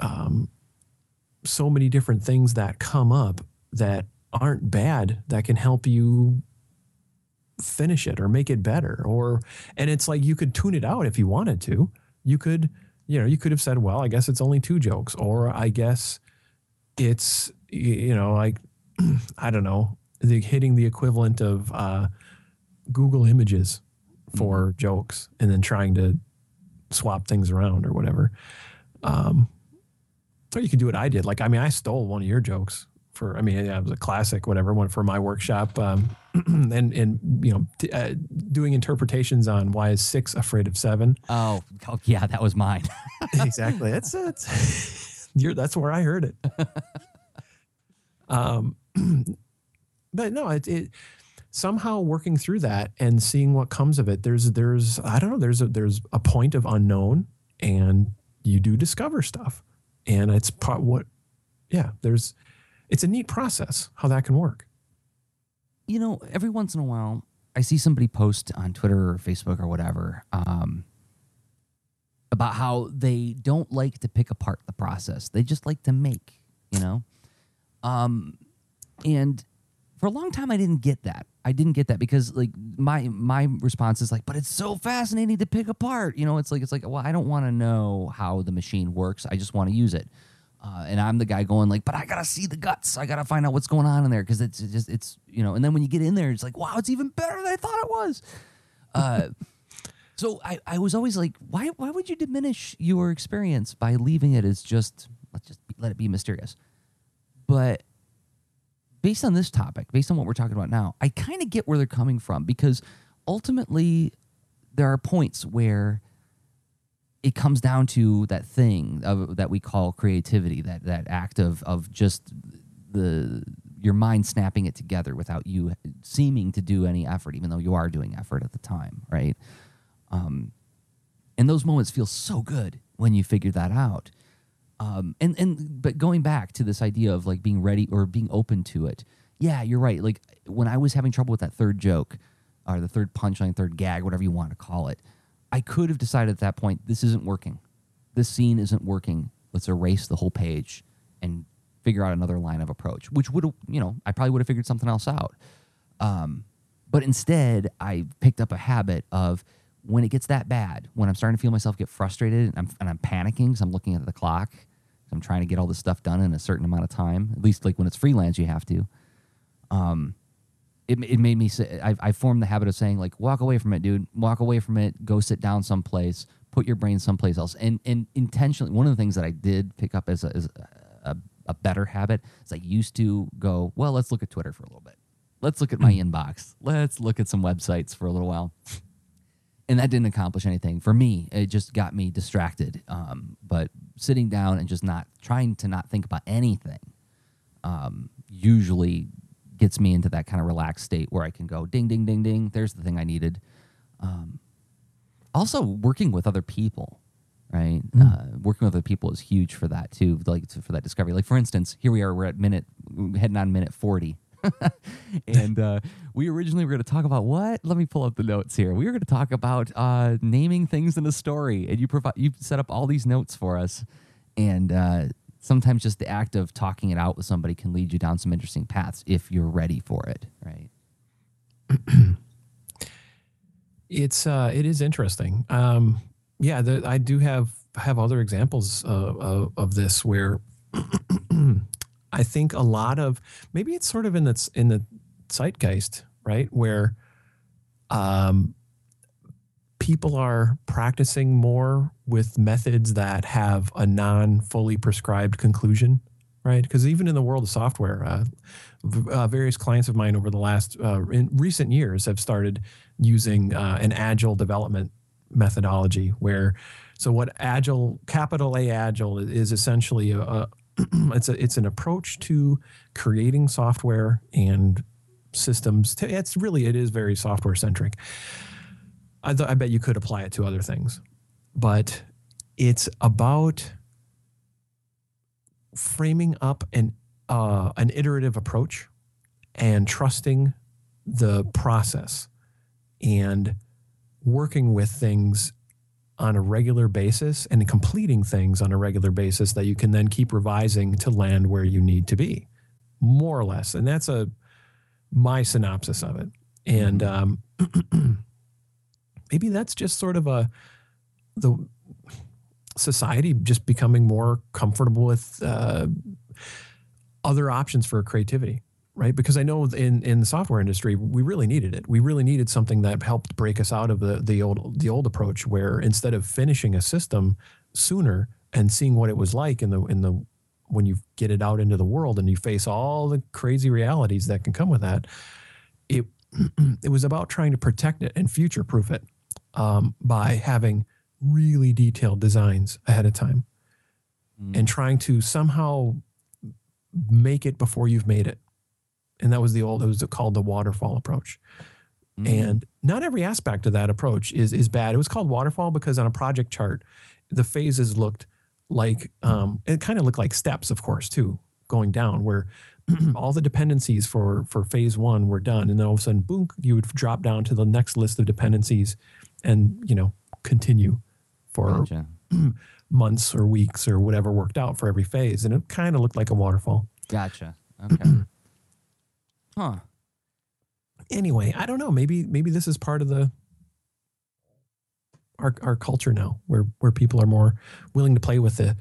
so many different things that come up that aren't bad that can help you finish it or make it better. And it's like you could tune it out if you wanted to. You could have said, well, I guess it's only 2 jokes, or I guess it's, like, I don't know, hitting the equivalent of Google Images for jokes and then trying to swap things around or whatever. Or you could do what I did. Like, I mean, I stole one of your jokes it was a classic, whatever, one for my workshop. And doing interpretations on why is 6 afraid of 7.
Oh yeah, that was mine.
Exactly. That's where I heard it. But no, it somehow working through that and seeing what comes of it. There's I don't know. There's a point of unknown, and you do discover stuff, and it's it's a neat process how that can work.
Every once in a while, I see somebody post on Twitter or Facebook or whatever about how they don't like to pick apart the process. They just like to make, and for a long time, I didn't get that. Because like my response is like, but it's so fascinating to pick apart. It's like, well, I don't want to know how the machine works. I just want to use it. And I'm the guy going like, but I gotta see the guts. I gotta find out what's going on in there, because it's And then when you get in there, it's like, wow, it's even better than I thought it was. So I was always like, why would you diminish your experience by leaving it as let it be mysterious? But based on this topic, based on what we're talking about now, I kind of get where they're coming from, because ultimately there are points where it comes down to that thing that we call creativity, that act of just your mind snapping it together without you seeming to do any effort, even though you are doing effort at the time, right? And those moments feel so good when you figure that out. But going back to this idea of like being ready or being open to it, yeah, you're right. Like when I was having trouble with that third joke or the third punchline, third gag, whatever you want to call it, I could have decided at that point, this isn't working. This scene isn't working. Let's erase the whole page and figure out another line of approach, which would have, I probably would have figured something else out. But instead, I picked up a habit of when it gets that bad, when I'm starting to feel myself get frustrated and I'm panicking because I'm looking at the clock, I'm trying to get all this stuff done in a certain amount of time, at least like when it's freelance, you have to. It made me say, I formed the habit of saying like, walk away from it, dude. Walk away from it. Go sit down someplace. Put your brain someplace else. And intentionally, one of the things that I did pick up as a better habit is I used to go, well, let's look at Twitter for a little bit. Let's look at my inbox. Let's look at some websites for a little while. And that didn't accomplish anything for me. It just got me distracted. But sitting down and just trying to not think about anything usually gets me into that kind of relaxed state where I can go ding, ding, ding, ding. There's the thing I needed. Also, working with other people, right? Working with other people is huge for that too, like for that discovery. Like for instance, here we are, we're heading on minute 40. And we originally were going to talk about what? Let me pull up the notes here. We were going to talk about naming things in a story, and you set up all these notes for us, and sometimes just the act of talking it out with somebody can lead you down some interesting paths if you're ready for it, right?
It is interesting. I do have other examples of this where I think a lot of, maybe it's sort of in the zeitgeist, right? Where people are practicing more with methods that have a non-fully prescribed conclusion, right? Because even in the world of software, various clients of mine over the last in recent years have started using an agile development methodology where, so what agile, capital A agile, is essentially it's an approach to creating software and systems. It is very software centric. I bet you could apply it to other things, but it's about framing up an iterative approach and trusting the process and working with things on a regular basis and completing things on a regular basis that you can then keep revising to land where you need to be, more or less. And that's my synopsis of it. And maybe that's just sort of the society just becoming more comfortable with other options for creativity, right? Because I know in the software industry, we really needed it. We really needed something that helped break us out of the old approach, where instead of finishing a system sooner and seeing what it was like when you get it out into the world and you face all the crazy realities that can come with that, it was about trying to protect it and future-proof it by having really detailed designs ahead of time and trying to somehow make it before you've made it. And it was called the waterfall approach. And not every aspect of that approach is bad. It was called waterfall because on a project chart, the phases looked like, it kind of looked like steps, of course, too, going down, where all the dependencies for phase one were done. And then all of a sudden, boom, you would drop down to the next list of dependencies and, continue for months or weeks or whatever worked out for every phase. And it kind of looked like a waterfall.
Gotcha. Okay. Huh.
Anyway, I don't know. Maybe this is part of our culture now, where people are more willing to play with the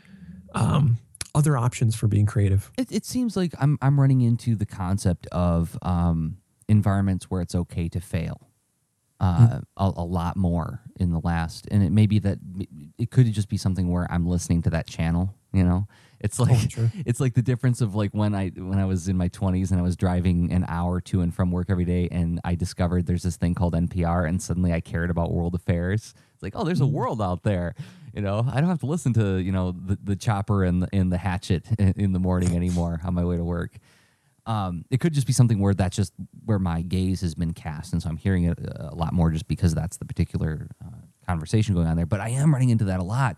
other options for being creative.
It seems like I'm running into the concept of environments where it's okay to fail a lot more in the last, and it may be that it could just be something where I'm listening to that channel. It's like it's like the difference of like when I was in my 20s and I was driving an hour to and from work every day, and I discovered there's this thing called NPR, and suddenly I cared about world affairs. It's like, oh, there's a world out there. I don't have to listen to the chopper and the hatchet in the morning anymore on my way to work. It could just be something where that's just where my gaze has been cast, and so I'm hearing it a lot more just because that's the particular conversation going on there. But I am running into that a lot.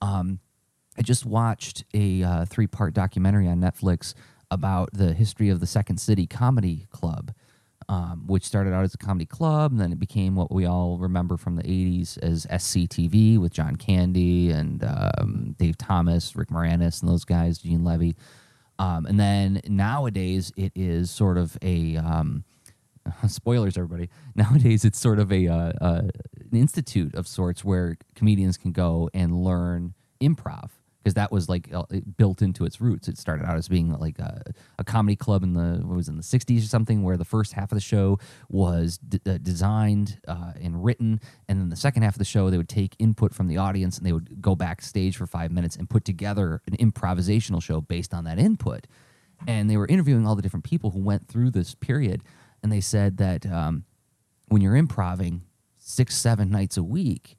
I just watched a 3-part documentary on Netflix about the history of the Second City Comedy Club, which started out as a comedy club, and then it became what we all remember from the 80s as SCTV with John Candy and Dave Thomas, Rick Moranis, and those guys, Gene Levy. And then nowadays it is sort of a spoilers, everybody. Nowadays it's sort of an institute of sorts where comedians can go and learn improv, because that was like built into its roots. It started out as being like a comedy club in the 60s or something, where the first half of the show was designed and written, and then the second half of the show they would take input from the audience and they would go backstage for 5 minutes and put together an improvisational show based on that input. And they were interviewing all the different people who went through this period, and they said that when you're improving 6-7 nights a week,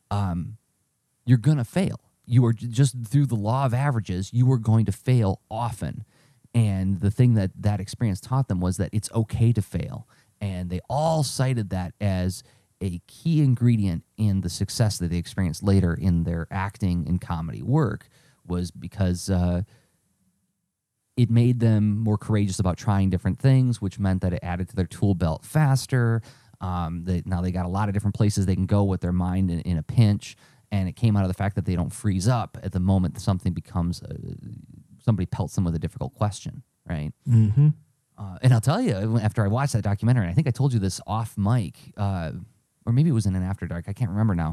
you're gonna fail. You are just through the law of averages, you are going to fail often. And the thing that experience taught them was that it's okay to fail. And they all cited that as a key ingredient in the success that they experienced later in their acting and comedy work, was because it made them more courageous about trying different things, which meant that it added to their tool belt faster. Now they got a lot of different places they can go with their mind in a pinch. And it came out of the fact that they don't freeze up at the moment that something becomes, somebody pelts them with a difficult question, right?
Mm-hmm.
And I'll tell you, after I watched that documentary, and I think I told you this off mic, or maybe it was in an After Dark, I can't remember now.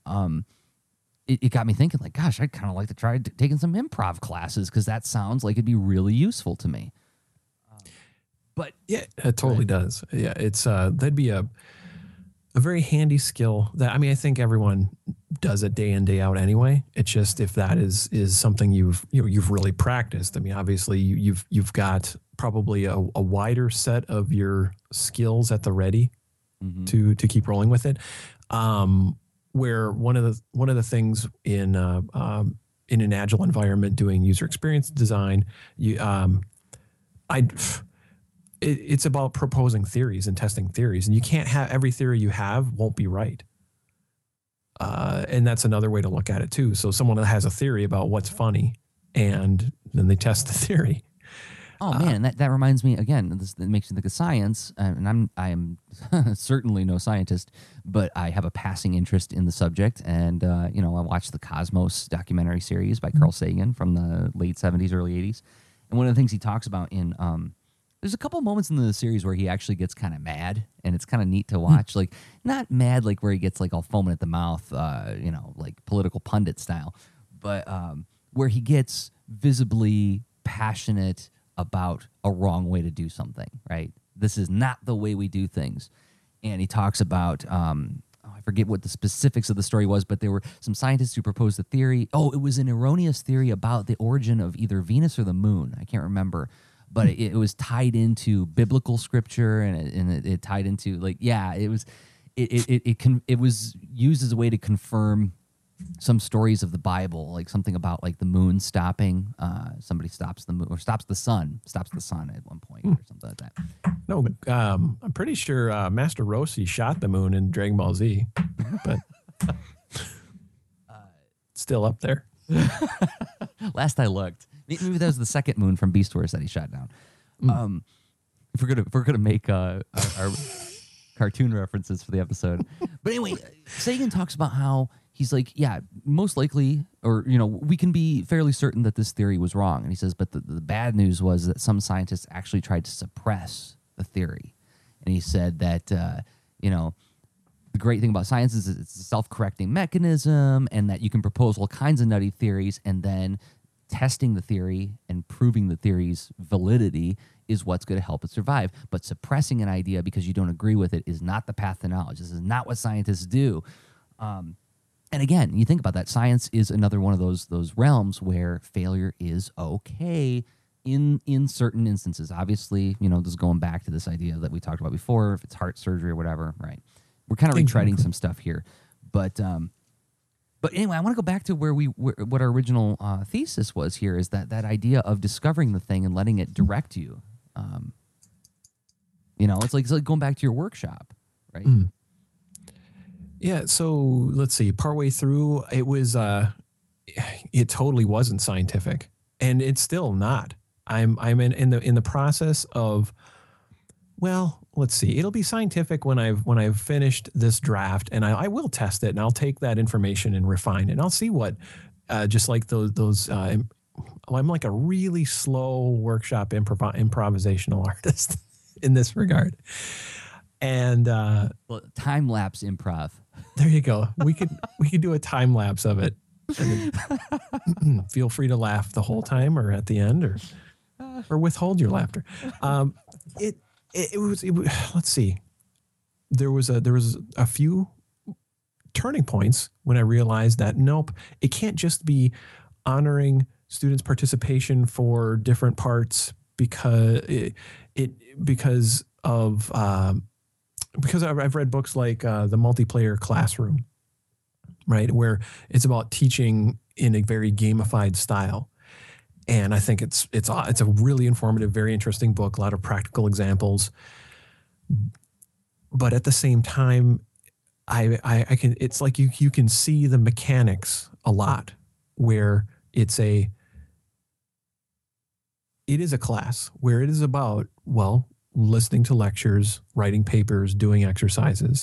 It got me thinking, like, gosh, I'd kind of like to try taking some improv classes, because that sounds like it'd be really useful to me. But
yeah, it totally does. Yeah, it's that'd be a very handy skill that, I think everyone does it day in, day out anyway. It's just, if that is something you've really practiced. Obviously you've got probably a wider set of your skills at the ready to keep rolling with it. Where one of the things in an agile environment doing user experience design, it's about proposing theories and testing theories, and you can't have every theory you have won't be right. And that's another way to look at it too. So someone that has a theory about what's funny and then they test the theory.
Oh man, and that reminds me again. This it makes me think of science, and I am certainly no scientist, but I have a passing interest in the subject. And I watched the Cosmos documentary series by Carl Sagan from the late '70s, early '80s, and one of the things he talks about in there's a couple moments in the series where he actually gets kind of mad, and it's kind of neat to watch. Like not mad like where he gets like all foaming at the mouth, like political pundit style, but where he gets visibly passionate about a wrong way to do something, right? This is not the way we do things. And he talks about, I forget what the specifics of the story was, but there were some scientists who proposed a theory. Oh, it was an erroneous theory about the origin of either Venus or the moon. I can't remember. But it was tied into biblical scripture, and it tied into it was used as a way to confirm some stories of the Bible, like something about like the moon stopping. Somebody stops the moon or stops the sun at one point or something like that.
No, but I'm pretty sure Master Roshi shot the moon in Dragon Ball Z, but still up there.
Last I looked, maybe that was the second moon from Beast Wars that he shot down. If we're gonna make our cartoon references for the episode, but anyway, Sagan talks about how he's like, yeah, most likely, or we can be fairly certain that this theory was wrong. And he says, but the bad news was that some scientists actually tried to suppress the theory. And he said that the great thing about science is it's a self-correcting mechanism, and that you can propose all kinds of nutty theories, and then testing the theory and proving the theory's validity is what's going to help it survive. But suppressing an idea because you don't agree with it is not the path to knowledge. This is not what scientists do. And again, you think about that. Science is another one of those realms where failure is okay in certain instances. Obviously, this is going back to this idea that we talked about before. If it's heart surgery or whatever, right? We're kind of retreading some stuff here, but anyway, I want to go back to what our original thesis was here. Is that idea of discovering the thing and letting it direct you? It's like going back to your workshop, right? Mm.
Yeah, so let's see. Partway through, it was it totally wasn't scientific, and it's still not. I'm in the process of. Well, let's see. It'll be scientific when I've finished this draft, and I will test it, and I'll take that information and refine it. And I'll see what, just like those. I'm like a really slow workshop improvisational artist in this regard, and
time lapse improv.
There you go. We could do a time lapse of it. And then, feel free to laugh the whole time, or at the end, or withhold your laughter. It was let's see. There was a few turning points when I realized that nope, it can't just be honoring students' participation for different parts because I've read books like The Multiplayer Classroom, right, where it's about teaching in a very gamified style. And I think it's a really informative, very interesting book, a lot of practical examples. But at the same time, I can, it's like you can see the mechanics a lot, where it is a class where it is about, well, listening to lectures, writing papers, doing exercises,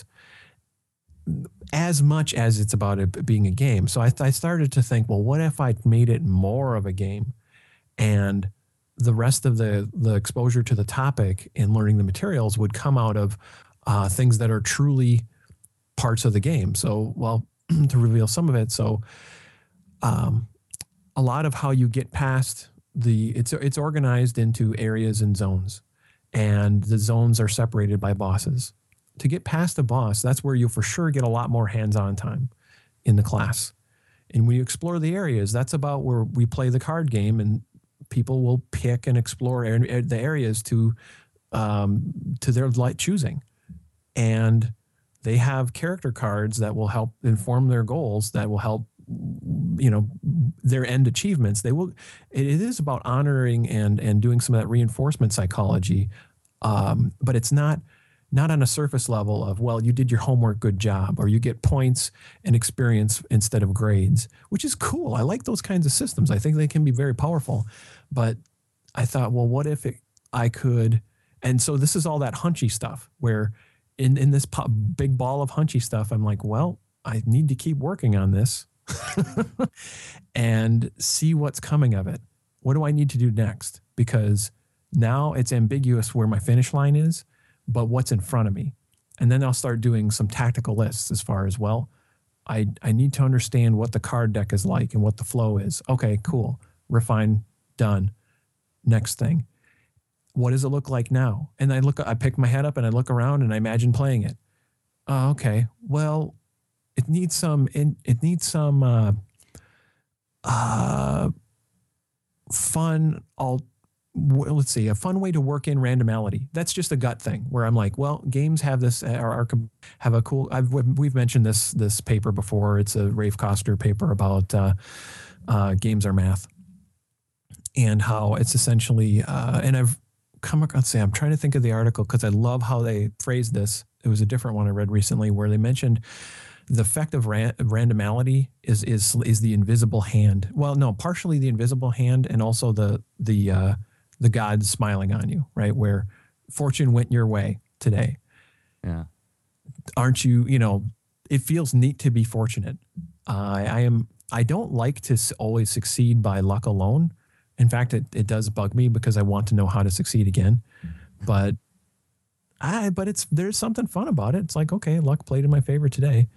as much as it's about it being a game. So I started to think, well, what if I made it more of a game? And the rest of the exposure to the topic and learning the materials would come out of things that are truly parts of the game. So, well, to reveal some of it. So a lot of how you get past it's organized into areas and zones, and the zones are separated by bosses. To get past a boss, that's where you'll for sure get a lot more hands-on time in the class. And when you explore the areas, that's about where we play the card game, and people will pick and explore the areas to their light choosing. And they have character cards that will help inform their goals, that will help, their end achievements. It is about honoring and doing some of that reinforcement psychology. But it's not not on a surface level of, well, you did your homework, good job, or you get points and experience instead of grades, which is cool. I like those kinds of systems. I think they can be very powerful. But I thought, well, what if I could? And so this is all that hunchy stuff where in this big ball of hunchy stuff, I'm like, well, I need to keep working on this and see what's coming of it. What do I need to do next? Because now it's ambiguous where my finish line is, but what's in front of me. And then I'll start doing some tactical lists as far as, well, I need to understand what the card deck is like and what the flow is. Okay, cool. Refine, done. Next thing. What does it look like now? And I pick my head up and I look around and I imagine playing it. Oh, okay. Well, it needs some fun. Let's see, a fun way to work in randomality. That's just a gut thing where I'm like, well, games have this, have a cool. We've mentioned this paper before. It's a Rafe Koster paper about games are math, and how it's essentially. And I've come across. I'm trying to think of the article because I love how they phrased this. It was a different one I read recently where they mentioned the effect of randomality is the invisible hand. Well, no, partially the invisible hand, and also the gods smiling on you, right? Where fortune went your way today.
Yeah.
Aren't you, it feels neat to be fortunate. I don't like to always succeed by luck alone. In fact, it does bug me because I want to know how to succeed again. But there's something fun about it. It's like, okay, luck played in my favor today.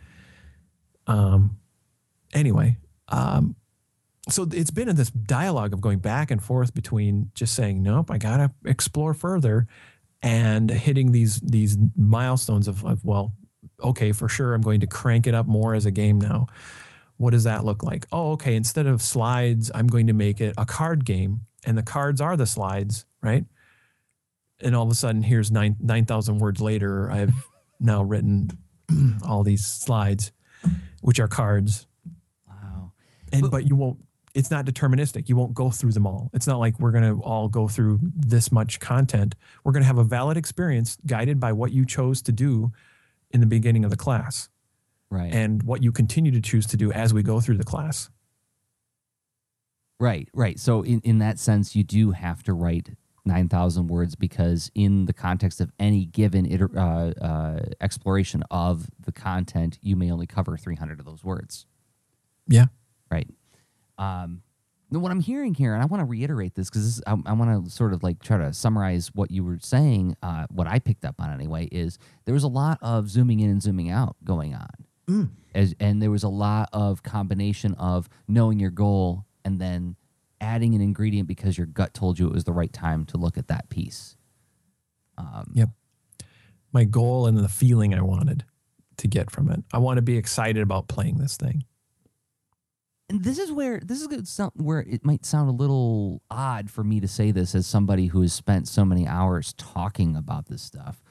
Anyway, so it's been in this dialogue of going back and forth between just saying, nope, I got to explore further, and hitting these milestones of, well, okay, for sure, I'm going to crank it up more as a game now. What does that look like? Oh, okay, instead of slides, I'm going to make it a card game, and the cards are the slides, right? And all of a sudden, here's 9,000 words later, I've now written all these slides, which are cards.
Wow.
But you won't, it's not deterministic. You won't go through them all. It's not like we're going to all go through this much content. We're going to have a valid experience guided by what you chose to do in the beginning of the class.
Right.
And what you continue to choose to do as we go through the class.
Right. So in that sense, you do have to write 9,000 words because in the context of any given exploration of the content, you may only cover 300 of those words.
Yeah.
Right. What I'm hearing here, and I want to reiterate this because I want to sort of like try to summarize what you were saying, what I picked up on anyway, is there was a lot of zooming in and zooming out going on. And there was a lot of combination of knowing your goal and then adding an ingredient because your gut told you it was the right time to look at that piece.
Yep. My goal and the feeling I wanted to get from it. I want to be excited about playing this thing.
And this is where it might sound a little odd for me to say this as somebody who has spent so many hours talking about this stuff.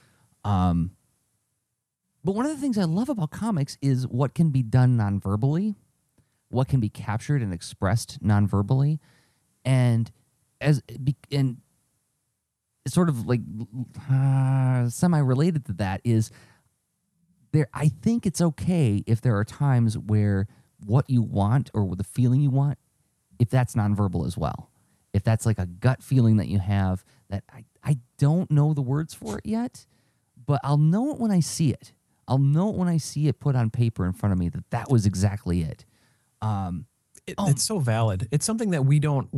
But one of the things I love about comics is what can be done non-verbally, what can be captured and expressed non-verbally, and it's sort of like semi-related to that is there. I think it's okay if there are times where what you want or the feeling you want, if that's nonverbal as well, if that's like a gut feeling that you have that I don't know the words for it yet, but I'll know it when I see it. I'll know it when I see it put on paper in front of me that was exactly it.
It's so valid. It's something that we don't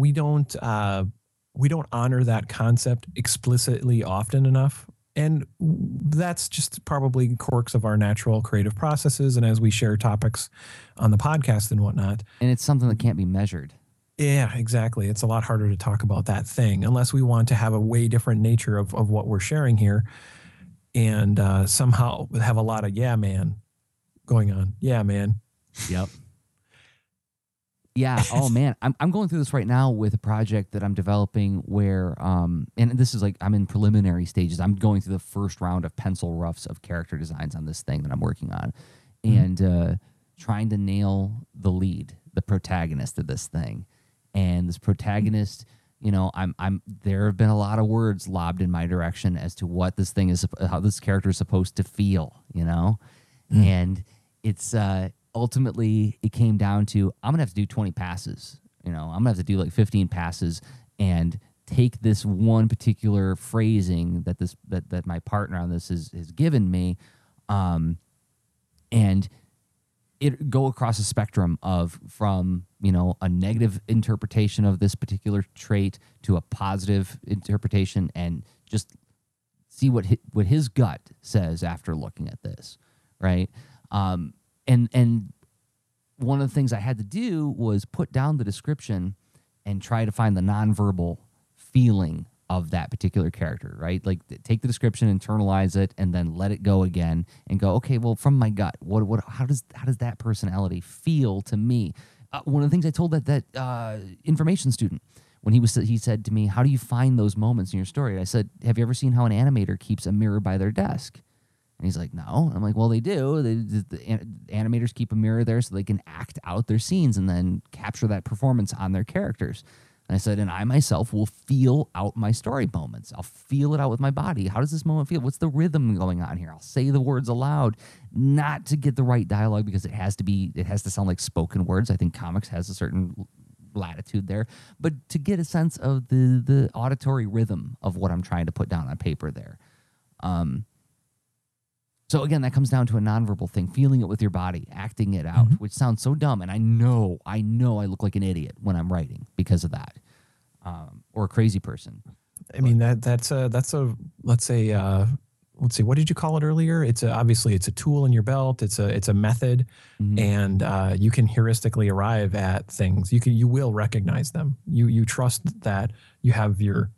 honor that concept explicitly often enough. And that's just probably quirks of our natural creative processes. And as we share topics on the podcast and whatnot.
And it's something that can't be measured.
Yeah, exactly. It's a lot harder to talk about that thing unless we want to have a way different nature of what we're sharing here. And somehow have a lot of yeah, man going on. Yeah, man.
Yep. Yeah. Oh man, I'm going through this right now with a project that I'm developing where, and this is like I'm in preliminary stages. I'm going through the first round of pencil roughs of character designs on this thing that I'm working on, and trying to nail the lead, the protagonist of this thing, and this protagonist there have been a lot of words lobbed in my direction as to what this thing is, how this character is supposed to feel, and it's ultimately it came down to, I'm gonna have to do 20 passes. I'm gonna have to do like 15 passes and take this one particular phrasing that my partner on this has given me, and it go across a spectrum from a negative interpretation of this particular trait to a positive interpretation, and just see what his gut says after looking at this, right? And one of the things I had to do was put down the description and try to find the nonverbal feeling of that particular character, right? Like take the description, internalize it, and then let it go again and go, okay, well, from my gut, how does that personality feel to me? One of the things I told that information student when he said to me, how do you find those moments in your story? And I said, have you ever seen how an animator keeps a mirror by their desk? And he's like, no. And I'm like, well, they do. The animators keep a mirror there so they can act out their scenes and then capture that performance on their characters. And I said, and I myself will feel out my story moments. I'll feel it out with my body. How does this moment feel? What's the rhythm going on here? I'll say the words aloud, not to get the right dialogue because it has to sound like spoken words. I think comics has a certain latitude there, but to get a sense of the auditory rhythm of what I'm trying to put down on paper there. So again, that comes down to a nonverbal thing, feeling it with your body, acting it out, which sounds so dumb. And I know I look like an idiot when I'm writing because of that, or a crazy person.
I mean, that's a let's say, let's see, what did you call it earlier? Obviously it's a tool in your belt. It's a method, and you can heuristically arrive at things. You will recognize them. You trust that you have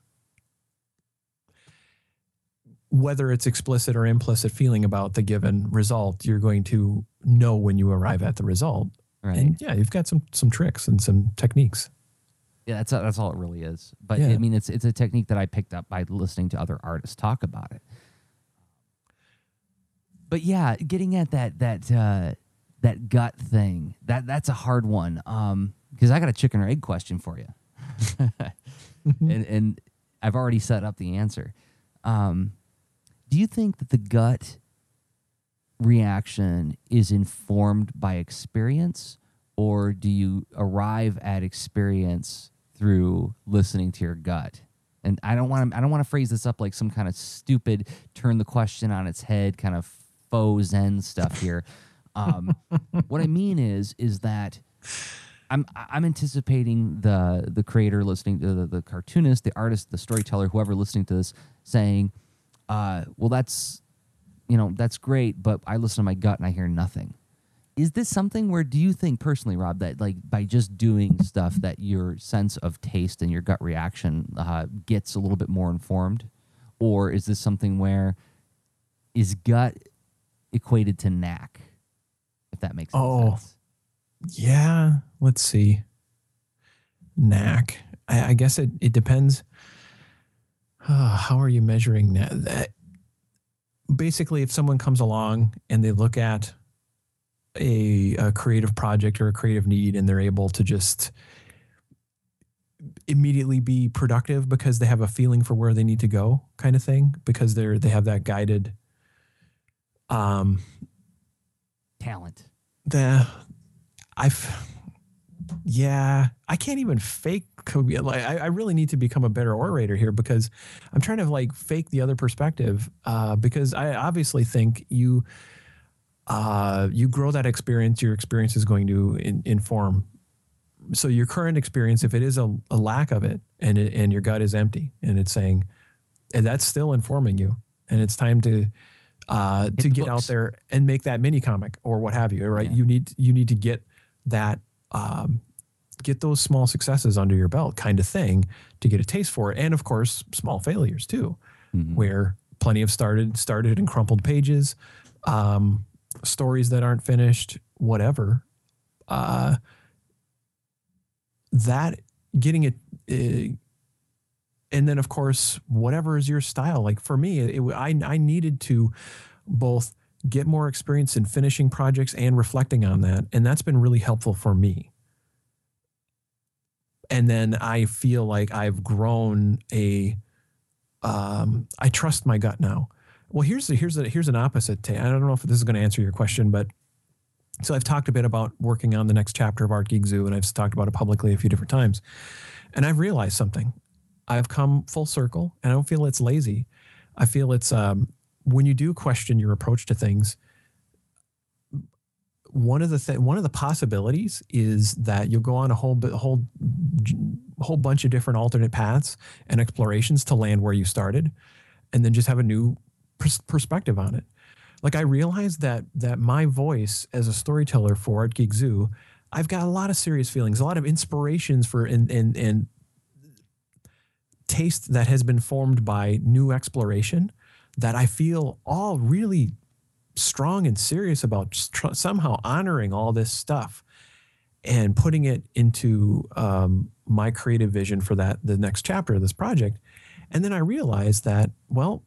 whether it's explicit or implicit feeling about the given result, you're going to know when you arrive at the result.
Right.
And yeah, you've got some tricks and some techniques.
Yeah, that's all it really is. But
yeah.
I mean, it's a technique that I picked up by listening to other artists talk about it. But yeah, getting at that gut thing, that's a hard one. Because I got a chicken or egg question for you. and I've already set up the answer. Do you think that the gut reaction is informed by experience, or do you arrive at experience through listening to your gut? And I don't want to phrase this up like some kind of stupid turn the question on its head kind of faux Zen stuff here. What I mean is that I'm anticipating the creator listening to the cartoonist, the artist, the storyteller, whoever listening to this saying, well, that's great, but I listen to my gut and I hear nothing. Is this something where, do you think personally, Rob, that like by just doing stuff that your sense of taste and your gut reaction gets a little bit more informed? Or is this something where is gut equated to knack, if that makes sense?
Yeah, let's see. Knack. I guess it depends. How are you measuring that? Basically, if someone comes along and they look at a creative project or a creative need and they're able to just immediately be productive because they have a feeling for where they need to go, kind of thing, because they have that guided
talent.
I can't even fake. I really need to become a better orator here because I'm trying to like fake the other perspective because I obviously think you grow that experience. Your experience is going to inform. So your current experience, if it is a lack of it and your gut is empty and it's saying, and that's still informing you, and it's time to get out there and make that mini comic or what have you, right? Yeah. You need to get that, get those small successes under your belt kind of thing to get a taste for it. And of course, small failures too, where plenty of started and crumpled pages, stories that aren't finished, whatever, that getting it, and then of course, whatever is your style. Like for me, I needed to both get more experience in finishing projects and reflecting on that. And that's been really helpful for me. And then I feel like I've grown I trust my gut now. Well, here's an opposite take. I don't know if this is going to answer your question, but so I've talked a bit about working on the next chapter of Art Geek Zoo, and I've talked about it publicly a few different times. And I've realized something. I've come full circle, and I don't feel it's lazy. I feel it's when you do question your approach to things, one of the possibilities is that you'll go on a whole bunch of different alternate paths and explorations to land where you started, and then just have a new perspective on it. Like I realized that my voice as a storyteller for Art Geek Zoo, I've got a lot of serious feelings, a lot of inspirations for and taste that has been formed by new exploration that I feel all really strong and serious about somehow honoring all this stuff and putting it into my creative vision for the next chapter of this project. And then I realized that, well,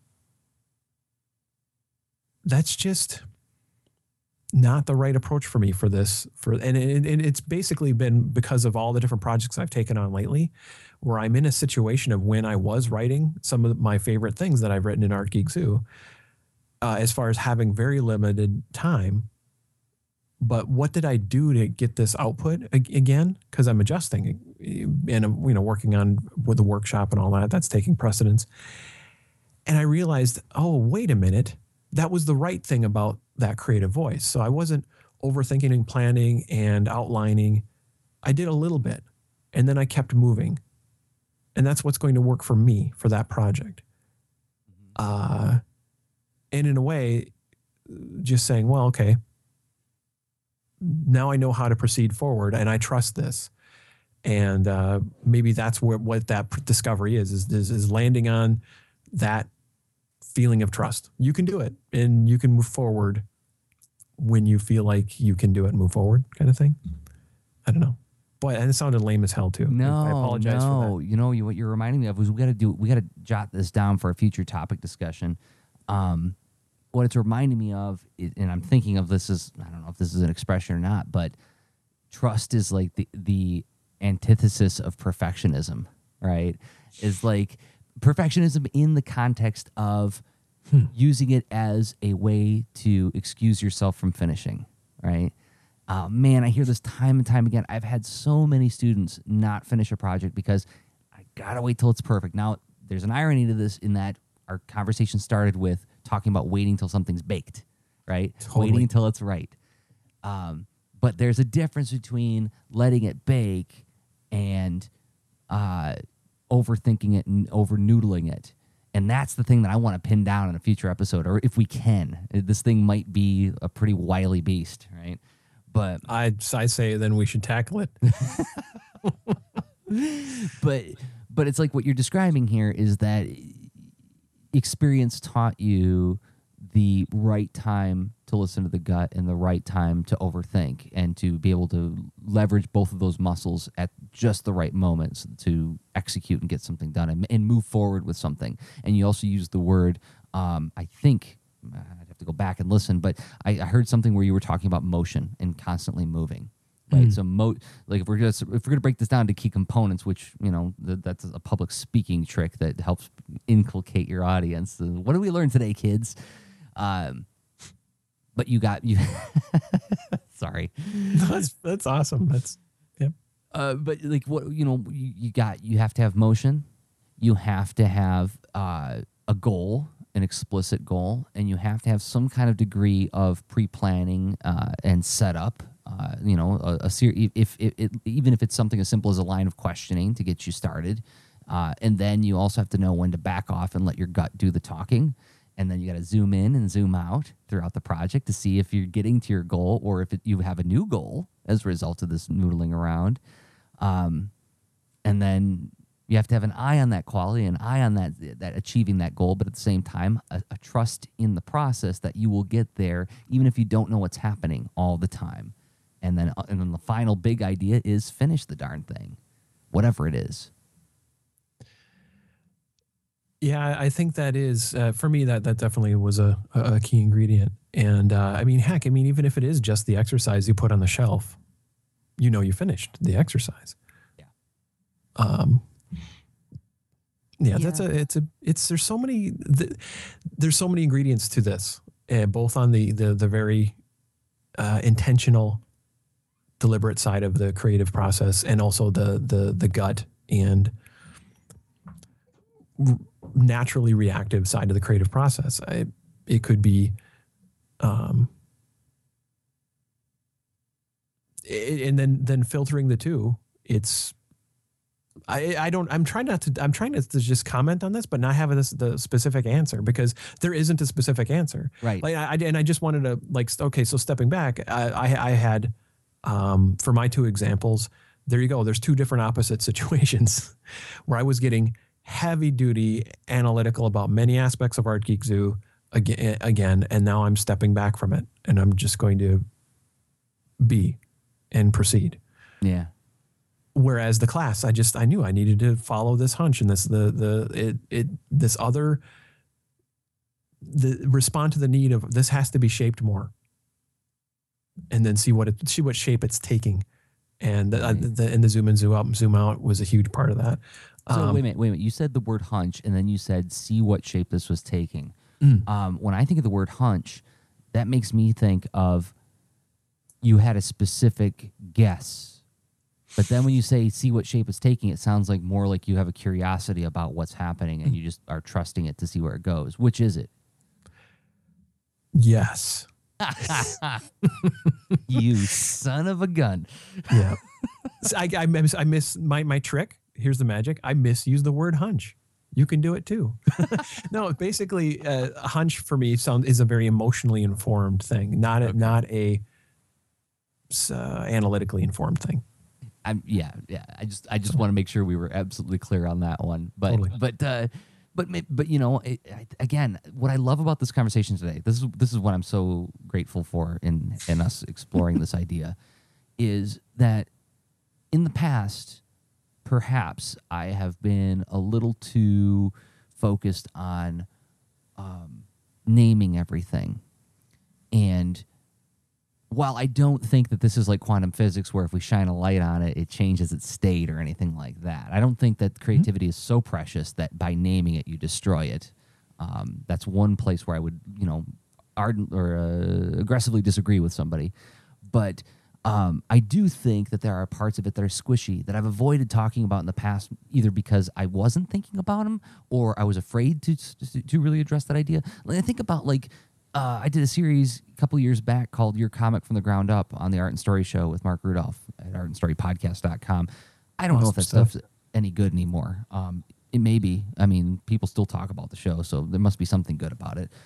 that's just not the right approach for me for this. And it's basically been because of all the different projects I've taken on lately, where I'm in a situation of when I was writing some of my favorite things that I've written in Art Geek Zoo, as far as having very limited time. But what did I do to get this output again? Because I'm adjusting and I'm working on with the workshop and all that. That's taking precedence. And I realized, oh, wait a minute. That was the right thing about that creative voice. So I wasn't overthinking and planning and outlining. I did a little bit, and then I kept moving. And that's what's going to work for me for that project. And in a way, just saying, well, okay, now I know how to proceed forward, and I trust this. And maybe that's what that discovery is landing on that feeling of trust. You can do it, and you can move forward when you feel like you can do it and move forward, kind of thing. I don't know. Boy, and it sounded lame as hell too. I apologize for that.
What you're reminding me of was we got to jot this down for a future topic discussion. What it's reminding me of, and I'm thinking of this as, I don't know if this is an expression or not, but trust is like the antithesis of perfectionism, right? Is like perfectionism in the context of using it as a way to excuse yourself from finishing, right? Man, I hear this time and time again. I've had so many students not finish a project because I gotta wait till it's perfect. Now, there's an irony to this in that our conversation started with talking about waiting till something's baked, right?
Totally.
Waiting until it's right. But there's a difference between letting it bake and overthinking it and over-noodling it. And that's the thing that I want to pin down in a future episode, or if we can. This thing might be a pretty wily beast, right? But
I say then we should tackle it.
but it's like what you're describing here is that experience taught you the right time to listen to the gut and the right time to overthink and to be able to leverage both of those muscles at just the right moments to execute and get something done and move forward with something. And you also use the word, I think, I'd have to go back and listen, but I heard something where you were talking about motion and constantly moving. Right. So like if we're gonna break this down to key components, which that's a public speaking trick that helps inculcate your audience. What did we learn today, kids? But you sorry.
That's awesome. That's yeah.
But like what you have to have motion, you have to have a goal, an explicit goal, and you have to have some kind of degree of pre-planning and setup. Even if it's something as simple as a line of questioning to get you started, and then you also have to know when to back off and let your gut do the talking, and then you got to zoom in and zoom out throughout the project to see if you're getting to your goal or if you have a new goal as a result of this noodling around, and then you have to have an eye on that quality, an eye on that achieving that goal, but at the same time, a trust in the process that you will get there, even if you don't know what's happening all the time. And then the final big idea is finish the darn thing, whatever it is.
Yeah, I think that is, for me, that definitely was a key ingredient. And even if it is just the exercise you put on the shelf, you finished the exercise.
Yeah.
Yeah, there's so many there's so many ingredients to this, both on the very intentional, deliberate side of the creative process, and also the gut and naturally reactive side of the creative process. It could be, and then filtering the two. I'm trying to just comment on this, but not have the specific answer, because there isn't a specific answer.
Right.
Like I just wanted to, like, okay, so stepping back, I had, for my two examples, there you go. There's two different opposite situations where I was getting heavy duty analytical about many aspects of Art Geek Zoo again, and now I'm stepping back from it, and I'm just going to be and proceed.
Yeah.
Whereas the class, I knew I needed to follow this hunch and respond to the need of, this has to be shaped more, and then see what shape it's taking, and the zoom in, zoom out, zoom out was a huge part of that.
So wait a minute. You said the word hunch, and then you said see what shape this was taking. When I think of the word hunch, that makes me think of you had a specific guess. But then when you say see what shape it's taking, it sounds like more like you have a curiosity about what's happening and you just are trusting it to see where it goes. Which is it?
Yes.
You son of a gun.
Yeah. I miss my trick. Here's the magic. I misuse the word hunch. You can do it too. No, basically, a hunch for me is a very emotionally informed thing, not a analytically informed thing.
Yeah. I just want to make sure we were absolutely clear on that one. But
totally.
But you know, again, what I love about this conversation today, this is what I'm so grateful for in us exploring this idea, is that in the past, perhaps I have been a little too focused on naming everything. And while I don't think that this is like quantum physics where if we shine a light on it, it changes its state or anything like that, I don't think that creativity is so precious that by naming it, you destroy it. That's one place where I would, ardent or aggressively disagree with somebody. But I do think that there are parts of it that are squishy that I've avoided talking about in the past, either because I wasn't thinking about them or I was afraid to really address that idea. I think about I did a series a couple years back called Your Comic from the Ground Up on the Art and Story Show with Mark Rudolph at artandstorypodcast.com. I don't know if that stuff's any good anymore. It may be. I mean, people still talk about the show, so there must be something good about it.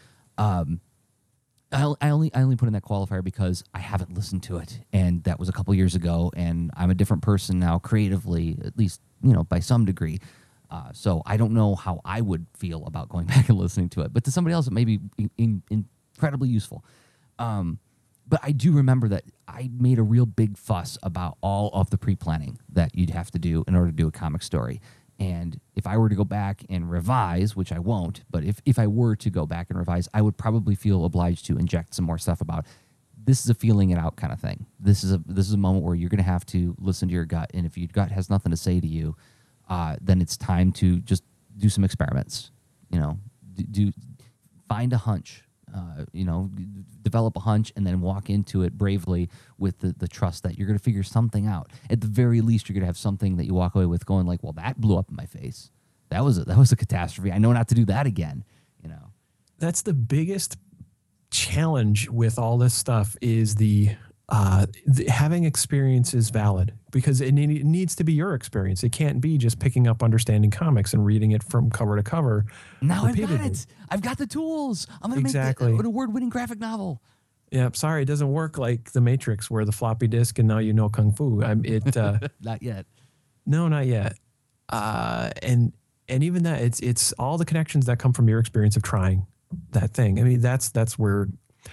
I only put in that qualifier because I haven't listened to it, and that was a couple years ago, and I'm a different person now creatively, at least, by some degree. So I don't know how I would feel about going back and listening to it, but to somebody else, it may be incredibly useful. But I do remember that I made a real big fuss about all of the pre-planning that you'd have to do in order to do a comic story. And if I were to go back and revise, which I won't, but if I were to go back and revise, I would probably feel obliged to inject some more stuff about this is a feeling it out kind of thing. This is a moment where you're going to have to listen to your gut. And if your gut has nothing to say to you, then it's time to just do some experiments. Find a hunch, develop a hunch and then walk into it bravely with the trust that you're going to figure something out. At the very least, you're going to have something that you walk away with going like, well, that blew up in my face. That was a catastrophe. I know not to do that again.
That's the biggest challenge with all this stuff is having experience is valid, because it needs to be your experience. It can't be just picking up Understanding Comics and reading it from cover to cover.
Now repeatedly. I've got it. I've got the tools. I'm going to make an award-winning graphic novel.
Yeah, sorry, it doesn't work like The Matrix, where the floppy disk and now you know kung fu.
Not yet.
No, not yet. And even that, it's all the connections that come from your experience of trying that thing. I mean, that's where,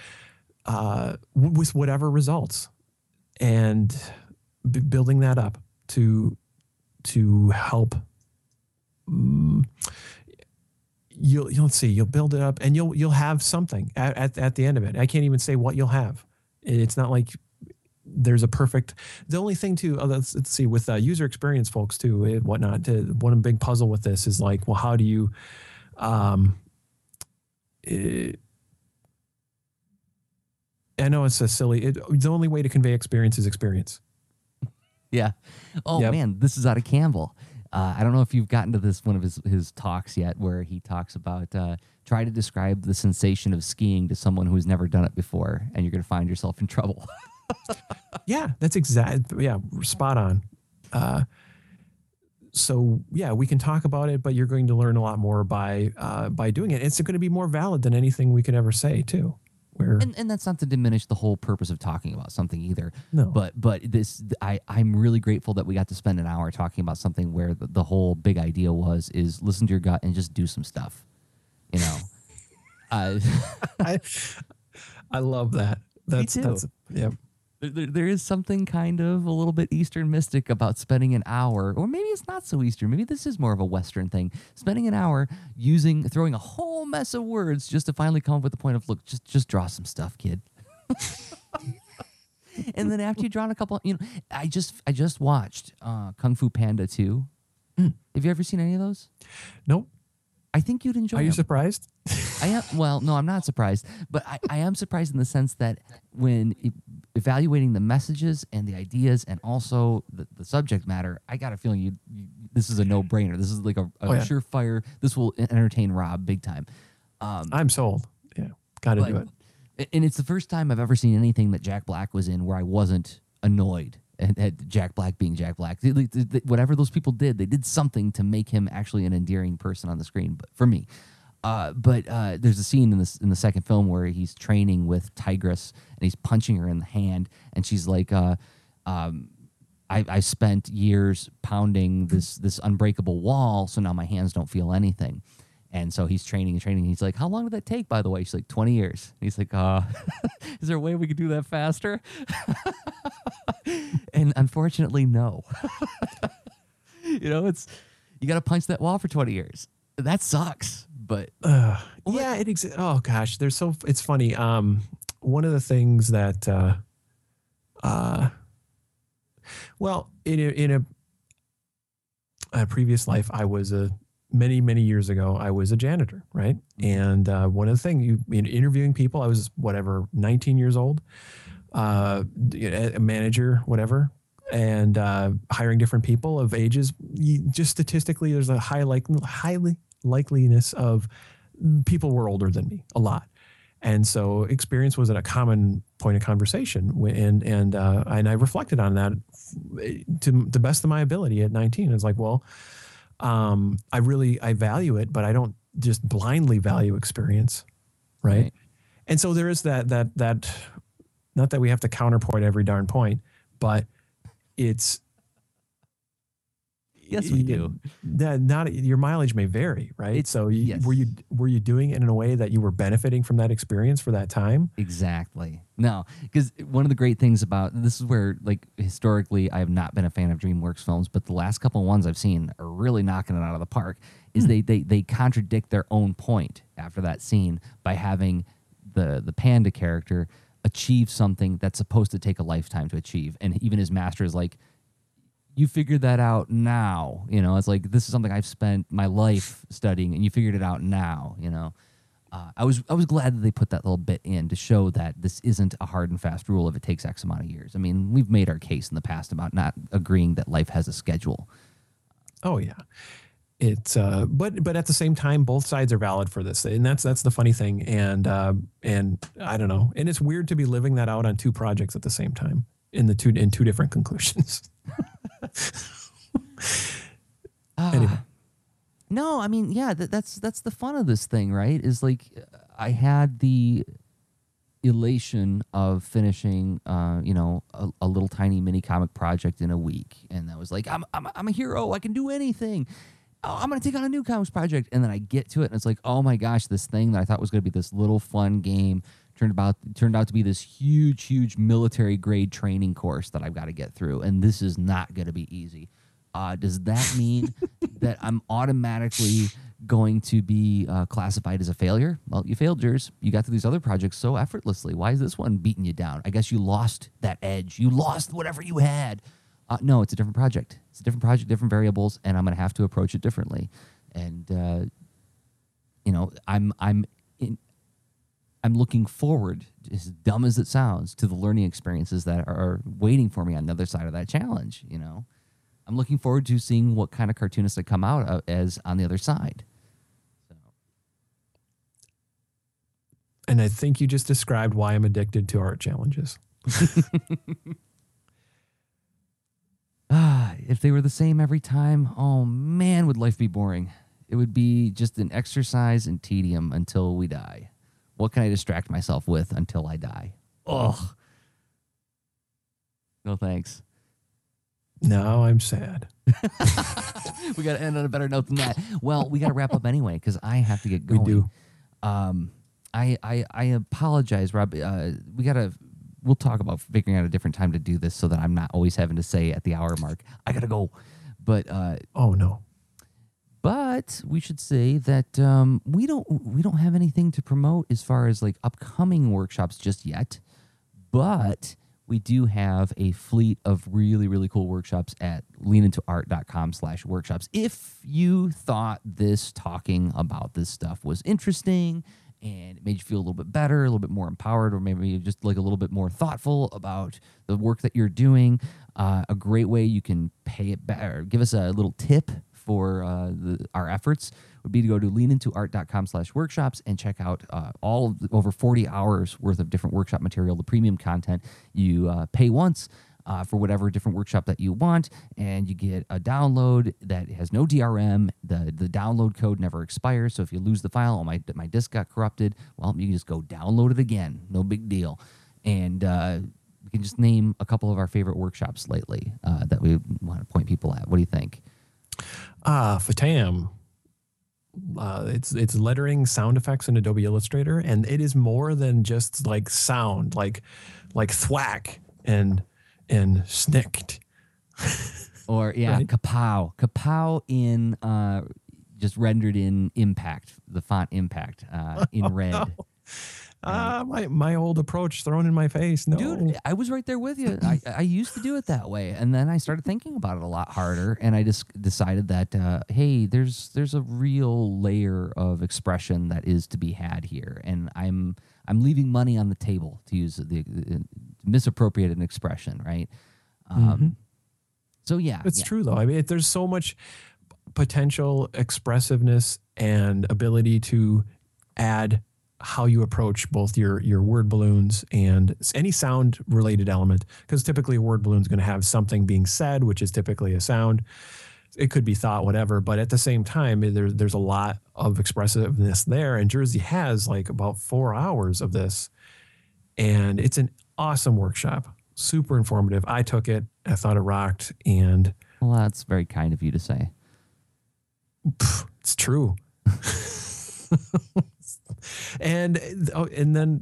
with whatever results, and building that up to help. You'll see. You'll build it up, and you'll have something at the end of it. I can't even say what you'll have. It's not like there's a perfect. The only thing too, let's see, with user experience folks too, whatnot. One big puzzle with this is like, well, how do you, I know it's a silly. The only way to convey experience is experience.
Yeah. Oh man, this is out of Campbell. I don't know if you've gotten to this one of his talks yet, where he talks about try to describe the sensation of skiing to someone who's never done it before, and you're going to find yourself in trouble.
Yeah, that's spot on. So yeah, we can talk about it, but you're going to learn a lot more by doing it. It's going to be more valid than anything we could ever say too.
And that's not to diminish the whole purpose of talking about something either.
No.
But I'm really grateful that we got to spend an hour talking about something where the whole big idea is listen to your gut and just do some stuff. You know.
I love that.
Me too.
Yeah.
There is something kind of a little bit Eastern mystic about spending an hour, or maybe it's not so Eastern. Maybe this is more of a Western thing. Spending an hour throwing a whole mess of words just to finally come up with the point of, look, just draw some stuff, kid. And then after you've drawn a couple, I just watched Kung Fu Panda 2. Have you ever seen any of those?
Nope.
I think you'd enjoy them.
Are you surprised?
I am. Well, no, I'm not surprised, but I am surprised in the sense that when evaluating the messages and the ideas and also the subject matter, I got a feeling this is a no-brainer. This is like a surefire. This will entertain Rob big time.
I'm sold. Yeah, got to do it.
And it's the first time I've ever seen anything that Jack Black was in where I wasn't annoyed at Jack Black being Jack Black. Whatever those people did, they did something to make him actually an endearing person on the screen. But for me. But there's a scene in the second film where he's training with Tigress and he's punching her in the hand, and she's like, I spent years pounding this unbreakable wall, so now my hands don't feel anything. And so he's training. He's like, how long did that take, by the way? She's like, 20 years. And he's like, is there a way we could do that faster? And unfortunately, no. You got to punch that wall for 20 years. That sucks. But
yeah, it exists. Oh gosh, it's funny. One of the things that, well, in a previous life, I was many years ago, I was a janitor, right? And one of the things, interviewing people, I was 19 years old, a manager, whatever, and hiring different people of ages. Just statistically, there's a highly likeliness of people were older than me a lot. And so experience was a common point of conversation. And I reflected on that to the best of my ability at 19. It's like, well, I value it, but I don't just blindly value experience. Right. And so there is that, not that we have to counterpoint every darn point, but it's,
yes, we do.
Not your mileage may vary, right? So
yes.
Were you doing it in a way that you were benefiting from that experience for that time?
Exactly. No, because one of the great things about this is where, like, historically, I have not been a fan of DreamWorks films, but the last couple of ones I've seen are really knocking it out of the park. Is they contradict their own point after that scene by having the panda character achieve something that's supposed to take a lifetime to achieve, and even his master is like, you figured that out now, it's like, this is something I've spent my life studying and you figured it out now, I was glad that they put that little bit in to show that this isn't a hard and fast rule if it takes X amount of years. I mean, we've made our case in the past about not agreeing that life has a schedule.
Oh yeah. It's but at the same time, both sides are valid for this, and that's the funny thing. And I don't know, and it's weird to be living that out on two projects at the same time in two different conclusions. Anyway.
No, I mean, yeah, that's the fun of this thing, right? Is like, I had the elation of finishing, a little tiny mini comic project in a week, and that was like, I'm a hero, I can do anything. Oh, I'm gonna take on a new comics project, and then I get to it, and it's like, oh my gosh, this thing that I thought was gonna be this little fun game turned out to be this huge military grade training course that I've got to get through, and this is not going to be easy. Does that mean that I'm automatically going to be classified as a failure? Well, you failed yours. You got through these other projects so effortlessly. Why is this one beating you down? I guess you lost that edge. You lost whatever you had. No, it's a different project. It's a different project, different variables, and I'm going to have to approach it differently. And I'm looking forward, as dumb as it sounds, to the learning experiences that are waiting for me on the other side of that challenge. I'm looking forward to seeing what kind of cartoonists I come out as on the other side. So.
And I think you just described why I'm addicted to art challenges.
If they were the same every time, oh man, would life be boring. It would be just an exercise in tedium until we die. What can I distract myself with until I die? Ugh. No thanks.
Now I'm sad.
We got to end on a better note than that. Well, we got to wrap up anyway because I have to get going.
We do.
I apologize, Rob. We'll talk about figuring out a different time to do this so that I'm not always having to say at the hour mark, I got to go. But
oh no.
But we should say that we don't have anything to promote as far as like upcoming workshops just yet. But we do have a fleet of really, really cool workshops at leanintoart.com/workshops. If you thought this talking about this stuff was interesting and it made you feel a little bit better, a little bit more empowered, or maybe just like a little bit more thoughtful about the work that you're doing, a great way you can pay it back or give us a little tip for our efforts would be to go to leanintoart.com/workshops and check out all of over 40 hours worth of different workshop material, the premium content. You pay once for whatever different workshop that you want, and you get a download that has no DRM. The download code never expires, so if you lose the file, my disk got corrupted, well, you can just go download it again. No big deal. And we can just name a couple of our favorite workshops lately that we want to point people at. What do you think?
Fatam. It's lettering, sound effects in Adobe Illustrator, and it is more than just like sound, like thwack and snicked.
Or
Right?
kapow in just rendered in Impact, the font Impact in red.
No. My old approach thrown in my face. No,
Dude, I was right there with you. I used to do it that way, and then I started thinking about it a lot harder, and I just decided that hey, there's a real layer of expression that is to be had here, and I'm leaving money on the table, to use the misappropriated expression, right? So yeah,
it's true though. I mean, there's so much potential expressiveness and ability to add how you approach both your word balloons and any sound related element, because typically a word balloon is going to have something being said, which is typically a sound. It could be thought, whatever, but at the same time, there's a lot of expressiveness there, and Jersey has like about 4 hours of this, and it's an awesome workshop, super informative. I took it, I thought it rocked, and
well, that's very kind of you to say.
It's true. And then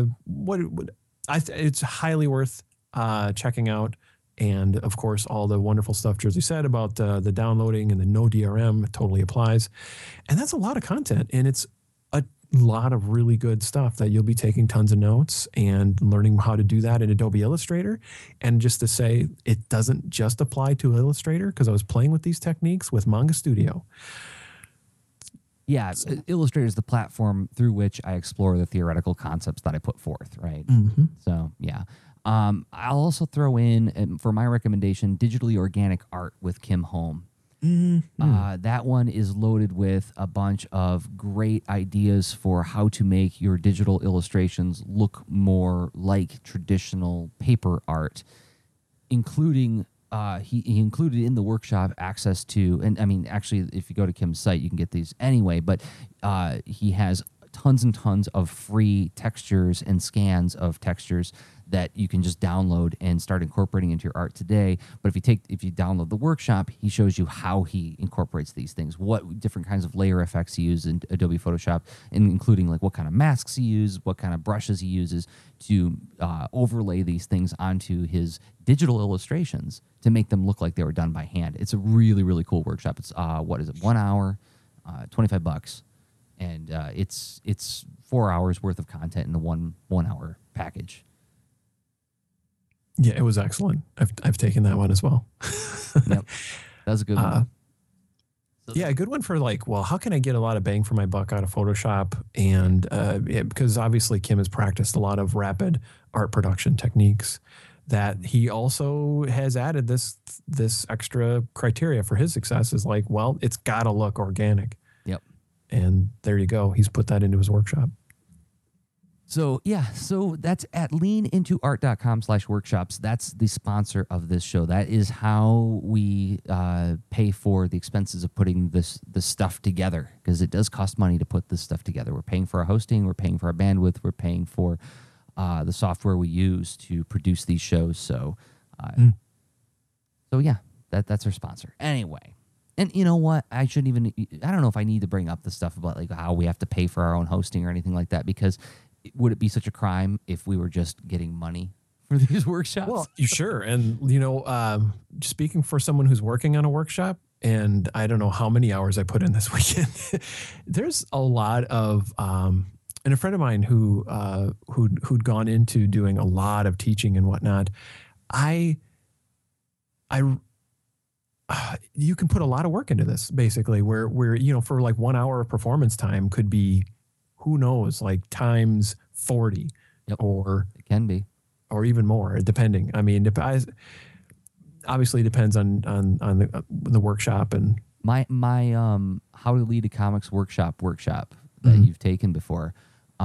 it's highly worth checking out. And of course, all the wonderful stuff Jersey said about the downloading and the no DRM totally applies. And that's a lot of content, and it's a lot of really good stuff that you'll be taking tons of notes and learning how to do that in Adobe Illustrator. And just to say, it doesn't just apply to Illustrator, because I was playing with these techniques with Manga Studio.
Yeah, Illustrator is the platform through which I explore the theoretical concepts that I put forth, right?
Mm-hmm.
So, yeah. I'll also throw in, for my recommendation, Digitally Organic Art with Kim Holm.
Mm-hmm.
That one is loaded with a bunch of great ideas for how to make your digital illustrations look more like traditional paper art, including he included in the workshop access to, and I mean, actually, if you go to Kim's site, you can get these anyway, but he has tons and tons of free textures and scans of textures that you can just download and start incorporating into your art today. But if you download the workshop, he shows you how he incorporates these things, what different kinds of layer effects he uses in Adobe Photoshop, and including like what kind of masks he uses, what kind of brushes he uses to overlay these things onto his digital illustrations to make them look like they were done by hand. It's a really, really cool workshop. It's 1 hour. $25, and it's 4 hours worth of content in the 1 hour package.
Yeah, it was excellent. I've taken that one as well.
Yep, that was a good one.
Yeah, a good one for like, well, how can I get a lot of bang for my buck out of Photoshop? And because obviously Kim has practiced a lot of rapid art production techniques, that he also has added this extra criteria for his success is like, well, it's got to look organic.
Yep.
And there you go. He's put that into his workshop.
So that's at leanintoart.com/workshops. That's the sponsor of this show. That is how we pay for the expenses of putting this stuff together, because it does cost money to put this stuff together. We're paying for our hosting, we're paying for our bandwidth, we're paying for the software we use to produce these shows. So yeah, that's our sponsor. Anyway, and you know what? I don't know if I need to bring up the stuff about like how we have to pay for our own hosting or anything like that, because would it be such a crime if we were just getting money for these workshops?
Well, sure. And, speaking for someone who's working on a workshop, and I don't know how many hours I put in this weekend, there's a lot of, and a friend of mine who'd gone into doing a lot of teaching and whatnot, you can put a lot of work into this, basically, where for like 1 hour of performance time could be, who knows, like times 40.
Yep.
Or
it can be,
or even more, depending. I mean, obviously depends on the workshop. And
my how to lead a comics workshop that you've taken before,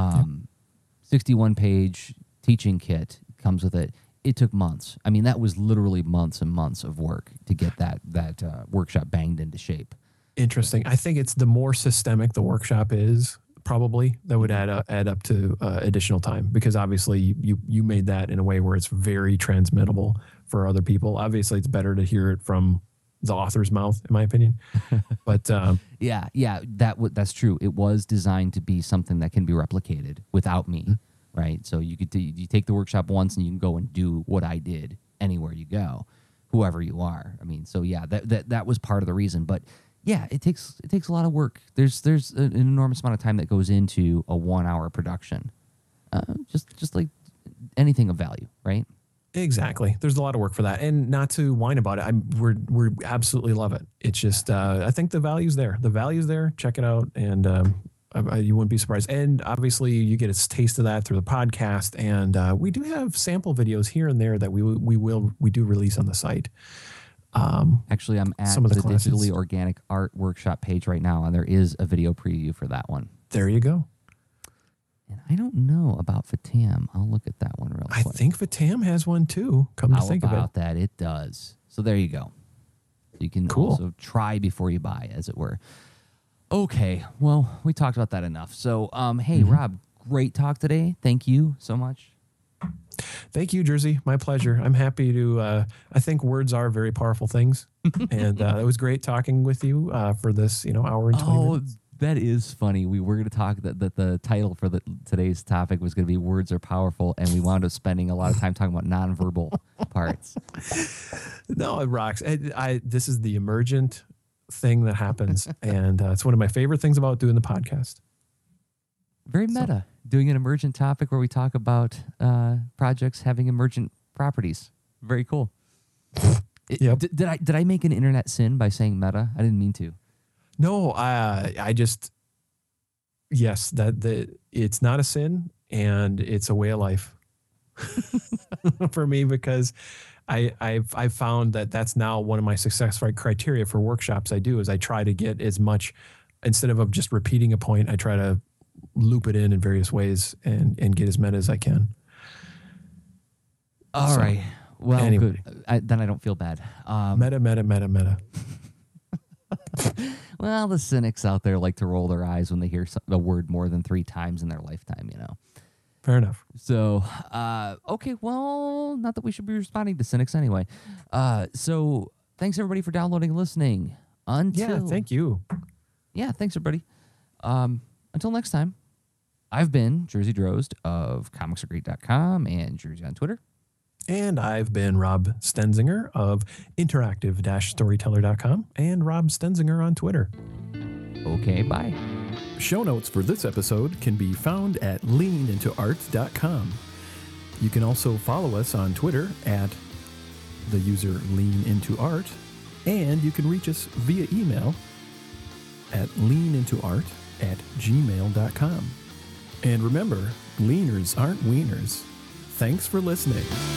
61-page teaching kit comes with it. It took months. I mean, that was literally months and months of work to get that workshop banged into shape.
Interesting. I think it's the more systemic the workshop is, probably, that would add up to additional time, because obviously you made that in a way where it's very transmittable for other people. Obviously, it's better to hear it from the author's mouth, in my opinion. But
yeah, that's true. It was designed to be something that can be replicated without me, right? So you take the workshop once and you can go and do what I did anywhere you go, whoever you are. I mean, so yeah, that was part of the reason, but. Yeah, it takes a lot of work. There's an enormous amount of time that goes into a 1 hour production, just like anything of value, right?
Exactly. There's a lot of work for that, and not to whine about it. We absolutely love it. It's just I think the value's there. The value's there. Check it out, and you wouldn't be surprised. And obviously, you get a taste of that through the podcast, and we do have sample videos here and there that we do release on the site.
Actually, I'm at the Digitally Organic Art Workshop page right now, and there is a video preview for that one.
There you go.
And I don't know about Fatam. I'll look at that one real quick.
I think Fatam has one too. Come to think of it.
How about that? It does. So there you go. So you can also try before you buy, as it were. Okay. Well, we talked about that enough. So, hey, Rob, great talk today. Thank you so much.
Thank you, Jersey. My pleasure. I'm happy to, I think words are very powerful things. And it was great talking with you for this, hour and 20 minutes.
That is funny. We were going to talk that the title for today's topic was going to be words are powerful. And we wound up spending a lot of time talking about nonverbal parts.
No, it rocks. This is the emergent thing that happens. And it's one of my favorite things about doing the podcast.
Very meta. Doing an emergent topic where we talk about projects having emergent properties. Very cool.
Yep.
Did I make an internet sin by saying meta? I didn't mean to.
No, I just, yes, it's not a sin, and it's a way of life for me, because I've found that that's now one of my success criteria for workshops I do, is I try to get as much, instead of just repeating a point, I try to loop it in various ways and get as meta as I can.
All right. Well, anyway. Good. Then I don't feel bad.
Meta.
Well, the cynics out there like to roll their eyes when they hear a word more than 3 times in their lifetime,
Fair enough.
So, okay, well, not that we should be responding to cynics anyway. So thanks everybody for downloading and listening.
Yeah, thank you.
Yeah, thanks everybody. Until next time, I've been Jersey Drozd of comicsaregreat.com and Jersey on Twitter.
And I've been Rob Stenzinger of interactive-storyteller.com and Rob Stenzinger on Twitter.
Okay, bye.
Show notes for this episode can be found at leanintoart.com. You can also follow us on Twitter at the user leanintoart, and you can reach us via email at leanintoart@gmail.com. And remember, leaners aren't wieners. Thanks for listening.